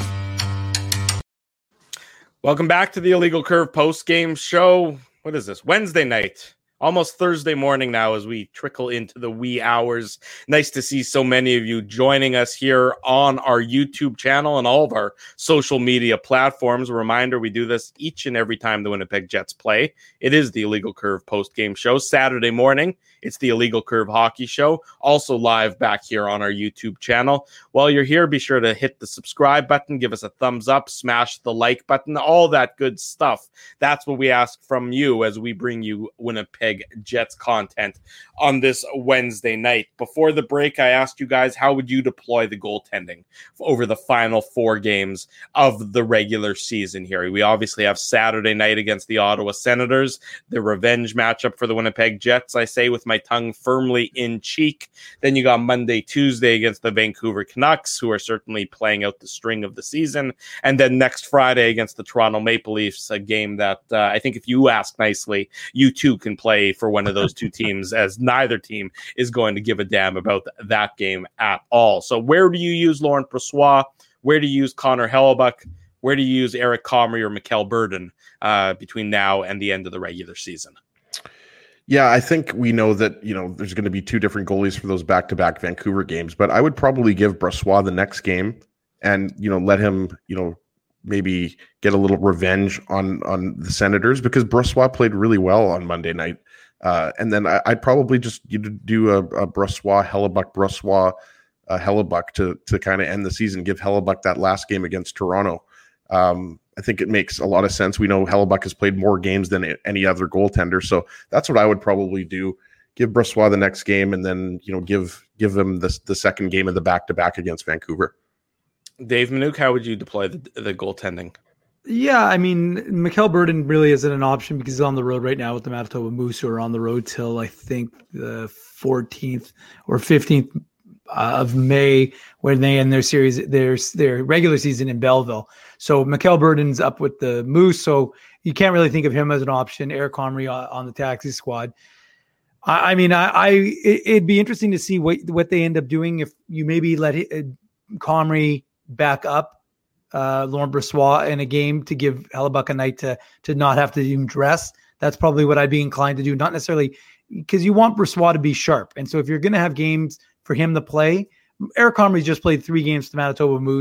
Welcome back to the Illegal Curve post-game show. What is this? Wednesday night. Almost Thursday morning now as we trickle into the wee hours. Nice to see so many of you joining us here on our YouTube channel and all of our social media platforms. A reminder, we do this each and every time the Winnipeg Jets play. It is the Illegal Curve post-game show. Saturday morning, it's the Illegal Curve Hockey Show, also live back here on our YouTube channel. While you're here, be sure to hit the subscribe button, give us a thumbs up, smash the like button, all that good stuff. That's what we ask from you as we bring you Winnipeg Jets content on this Wednesday night. Before the break, I asked you guys, how would you deploy the goaltending over the final four games of the regular season here? We obviously have Saturday night against the Ottawa Senators, the revenge matchup for the Winnipeg Jets, I say with my tongue firmly in cheek. Then you got Monday, Tuesday against the Vancouver Canucks, who are certainly playing out the string of the season. And then next Friday against the Toronto Maple Leafs, a game that uh, I think if you ask nicely, you too can play for one of those two teams, as neither team is going to give a damn about that game at all. So where do you use Laurent Brossoit? Where do you use Connor Hellebuyck? Where do you use Eric Comrie or Mikkel Burden uh, between now and the end of the regular season? Yeah, I think we know that, you know, there's going to be two different goalies for those back-to-back Vancouver games, but I would probably give Brossoit the next game and, you know, let him, you know, maybe get a little revenge on on the Senators, because Brossoit played really well on Monday night. Uh, and then I, I'd probably just you know, do a, a Brossoit, Hellebuyck, Brossoit, uh, Hellebuyck to to kind of end the season, give Hellebuyck that last game against Toronto. Um, I think it makes a lot of sense. We know Hellebuyck has played more games than any other goaltender, so that's what I would probably do. Give Brossoit the next game, and then you know give give him the the second game of the back to back against Vancouver. Dave Minuk, how would you deploy the, the goaltending? Yeah, I mean, Mikkel Burden really isn't an option because he's on the road right now with the Manitoba Moose, who are on the road till I think the fourteenth or fifteenth of May, when they end their series, their their regular season in Belleville. So Mikkel Burden's up with the Moose, so you can't really think of him as an option. Eric Comrie on the taxi squad. I, I mean, I, I it, it'd be interesting to see what what they end up doing if you maybe let it, uh, Comrie back up uh, Laurent Brossoit in a game to give Hellebuyck a night to to not have to even dress. That's probably what I'd be inclined to do. Not necessarily because you want Brossoit to be sharp. And so if you're going to have games for him to play, Eric Comrie just played three games to Manitoba Moose.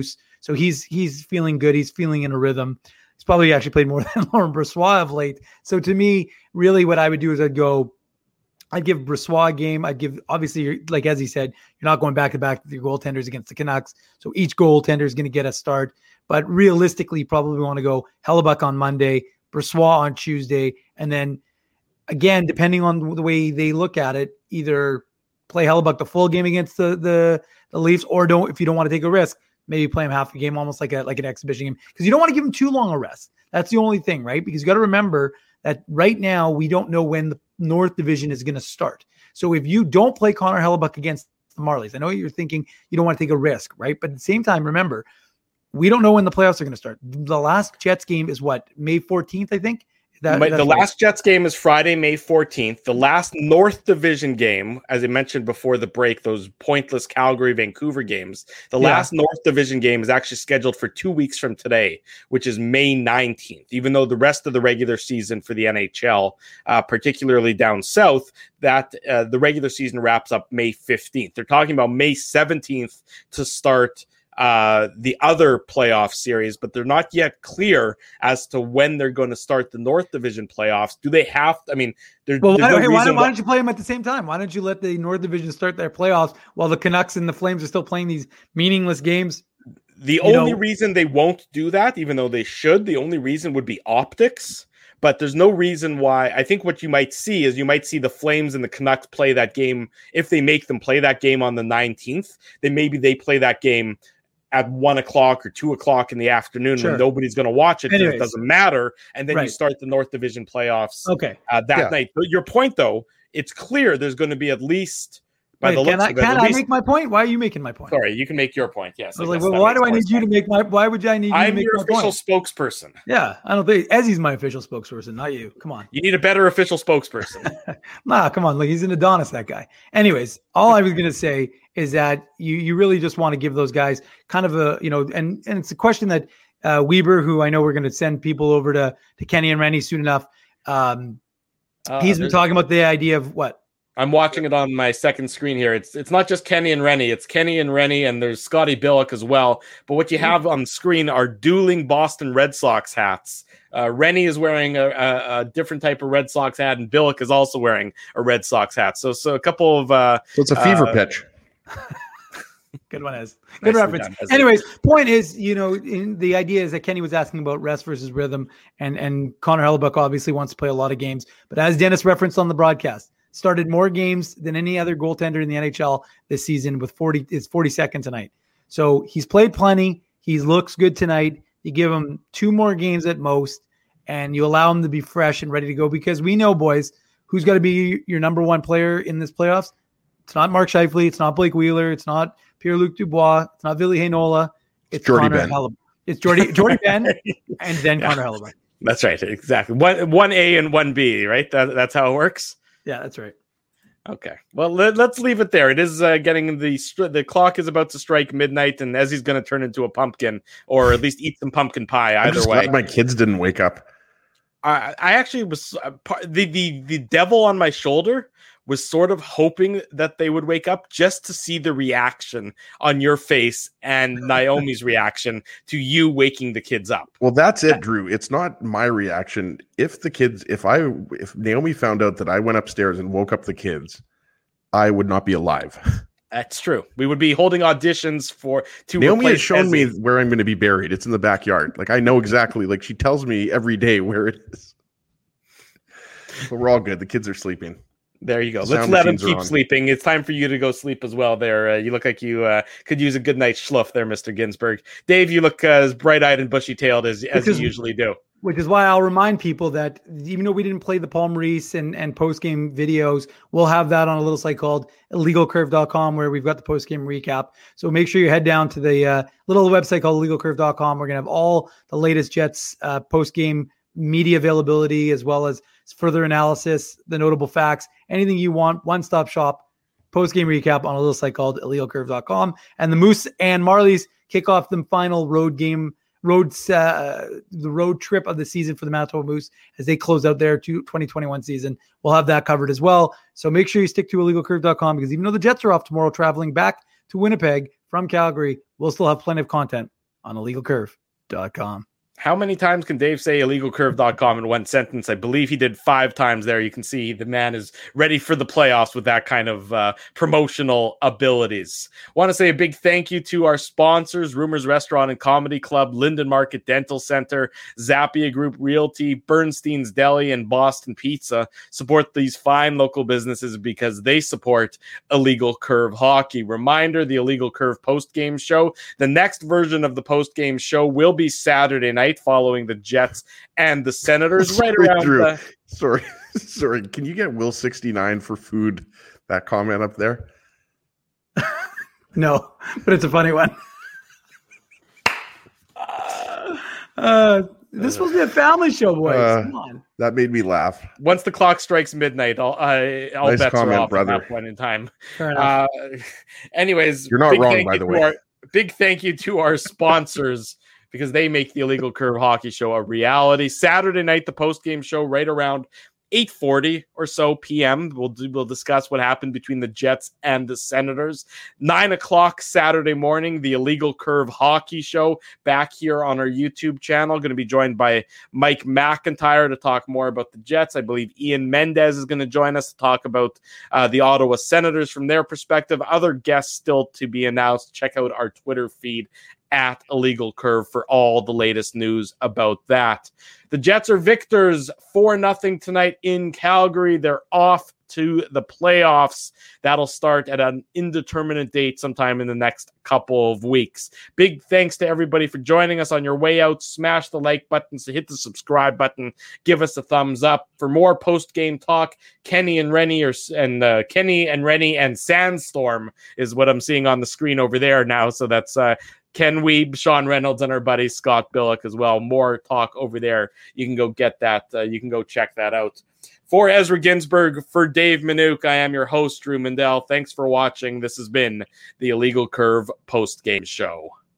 So he's he's feeling good. He's feeling in a rhythm. He's probably actually played more than Laurent Brossoit of late. So to me, really what I would do is I'd go, I'd give Brossoit a game. I'd give, obviously, like as he said, you're not going back to back with your goaltenders against the Canucks. So each goaltender is going to get a start. But realistically, you probably want to go Hellebuyck on Monday, Brossoit on Tuesday, and then again, depending on the way they look at it, either play Hellebuyck the full game against the, the the Leafs, or don't, if you don't want to take a risk, maybe play him half a game, almost like a like an exhibition game, because you don't want to give him too long a rest. That's the only thing, right? Because you got to remember that right now we don't know when the North Division is going to start. So if you don't play Connor Hellebuyck against the Marlies, I know you're thinking you don't want to take a risk, right? But at the same time, remember, we don't know when the playoffs are going to start. The last Jets game is what, May fourteenth, I think? That, My, the right. last Jets game is Friday, May fourteenth. The last North Division game, as I mentioned before the break, those pointless Calgary, Vancouver games, the Yeah. last North Division game is actually scheduled for two weeks from today, which is May nineteenth, even though the rest of the regular season for the N H L, uh, particularly down south, that uh, the regular season wraps up May fifteenth. They're talking about May seventeenth to start uh the other playoff series, but they're not yet clear as to when they're going to start the North Division playoffs. Do they have to, I mean, there, Well, there's why, no hey, why, reason don't, why why- don't you play them at the same time? Why don't you let the North Division start their playoffs while the Canucks and the Flames are still playing these meaningless games? the you only know- reason they won't do that, even though they should, the only reason would be optics. But there's no reason why. I think what you might see is you might see the Flames and the Canucks play that game. If they make them play that game on the nineteenth, then maybe they play that game at one o'clock or two o'clock in the afternoon Sure. when nobody's going to watch it because Anyways. it doesn't matter. And then you Right. start the North Division playoffs Okay. uh, that Yeah. night. But your point, though, it's clear there's going to be at least, by Wait, the can looks I, of it, can at I least, make my point? Why are you making my point? sorry, you can make your point. Yes. I was I like, guess well, that why makes do I more need you to sense. make my, why would I need you to I'm make your my official point? spokesperson. Yeah, I don't think, Ezzy's my official spokesperson, not you. Come on. You need a better official spokesperson. Nah, come on. Like, he's an Adonis, that guy. Anyways, all I was going to say is that you you really just want to give those guys kind of a, you know, and, and it's a question that uh, Weber, who I know we're going to send people over to, to Kenny and Rennie soon enough. Um, Uh, he's been there's- talking about the idea of what? I'm watching it on my second screen here. It's it's not just Kenny and Rennie. It's Kenny and Rennie, and there's Scotty Billick as well. But what you have on screen are dueling Boston Red Sox hats. Uh, Rennie is wearing a, a, a different type of Red Sox hat, and Billick is also wearing a Red Sox hat. So so a couple of uh, So it's a fever uh, pitch. Good one, Ez. Good Nicely reference. done, Ezzy. Anyways, point is, you know, in, the idea is that Kenny was asking about rest versus rhythm, and and Connor Hellebuyck obviously wants to play a lot of games. But as Dennis referenced on the broadcast, started more games than any other goaltender in the N H L this season with forty. It's forty-second tonight. So he's played plenty. He looks good tonight. You give him two more games at most, and you allow him to be fresh and ready to go, because we know, boys, who's got to be your number one player in this playoffs. It's not Mark Scheifele. It's not Blake Wheeler. It's not Pierre-Luc Dubois. It's not Ville Heinola. It's Jordy Connor Ben. Hellebuyck. It's Jordy, Jordy Ben, and then Yeah. Connor Hellebuyck. that's right, exactly one one A and one B, right? That, that's how it works. Yeah, that's right. Okay, well let, let's leave it there. It is uh, getting the str- the clock is about to strike midnight, and Ezzy's going to turn into a pumpkin, or at least eat some pumpkin pie. I'm Either just way, glad my kids didn't wake up. I, I actually was uh, par- the the the devil on my shoulder was sort of hoping that they would wake up just to see the reaction on your face and Naomi's reaction to you waking the kids up. Well, that's it, Drew. It's not my reaction. If the kids, if I, if Naomi found out that I went upstairs and woke up the kids, I would not be alive. That's true. We would be holding auditions for to Naomi replace has shown me Ezzy. where I'm going to be buried. It's in the backyard. Like I know exactly. Like she tells me every day where it is. But we're all good. The kids are sleeping. There you go. The Let's sound let him machines are keep on. sleeping. It's time for you to go sleep as well. There, uh, you look like you uh, could use a good night's schluff there, Mister Ginsburg. Dave, you look uh, as bright-eyed and bushy-tailed as as you is- usually do. Which is why I'll remind people that even though we didn't play the Paul Maurice and, and post-game videos, we'll have that on a little site called illegal curve dot com where we've got the post-game recap. So make sure you head down to the uh, little website called illegal curve dot com. We're going to have all the latest Jets uh, post-game media availability, as well as further analysis, the notable facts, anything you want, one-stop shop, post-game recap on a little site called illegal curve dot com. And the Moose and Marlies kick off the final road game road uh, the road trip of the season for the Manitoba Moose as they close out their twenty twenty-one season. We'll have that covered as well. So make sure you stick to illegal curve dot com, because even though the Jets are off tomorrow traveling back to Winnipeg from Calgary, we'll still have plenty of content on illegal curve dot com. How many times can Dave say illegal curve dot com in one sentence? I believe he did five times there. You can see the man is ready for the playoffs with that kind of uh, promotional abilities. Want to say a big thank you to our sponsors, Rumors Restaurant and Comedy Club, Linden Market Dental Center, Zappia Group Realty, Bernstein's Deli, and Boston Pizza. Support these fine local businesses because they support Illegal Curve Hockey. Reminder, the Illegal Curve post-game show. The next version of the post-game show will be Saturday night, following the Jets and the Senators. Right Sorry, around Drew. the... Sorry, sorry. Can you get Will sixty-nine for food? That comment up there. No, but it's a funny one. uh, uh, this is supposed to be a family show, boys. Uh, Come on. That made me laugh. Once the clock strikes midnight, all, uh, all Nice bets comment, are off brother. at that point in time. Fair enough. Uh, anyways, You're not big wrong, thank by you the to way. Our, big thank you to our sponsors because they make the Illegal Curve Hockey Show a reality. Saturday night, the post-game show right around eight forty or so p.m. We'll do, we'll discuss what happened between the Jets and the Senators. Nine o'clock Saturday morning, the Illegal Curve Hockey Show back here on our YouTube channel. Going to be joined by Mike McIntyre to talk more about the Jets. I believe Ian Mendez is going to join us to talk about uh, the Ottawa Senators from their perspective. Other guests still to be announced. Check out our Twitter feed at Illegal Curve for all the latest news about that. The Jets are victors four nothing tonight in Calgary. They're off to the playoffs. That'll start at an indeterminate date sometime in the next couple of weeks. Big thanks to everybody for joining us on your way out. Smash the like button, so hit the subscribe button, give us a thumbs up. For more post-game talk, Kenny and Rennie are, and uh, Kenny and Rennie and Sandstorm is what I'm seeing on the screen over there now. So that's uh, Ken Weeb, Sean Reynolds, and our buddy Scott Billick as well. More talk over there. You can go get that. Uh, you can go check that out. For Ezra Ginsburg, for Dave Minuk, I am your host, Drew Mandel. Thanks for watching. This has been the Illegal Curve post-game show.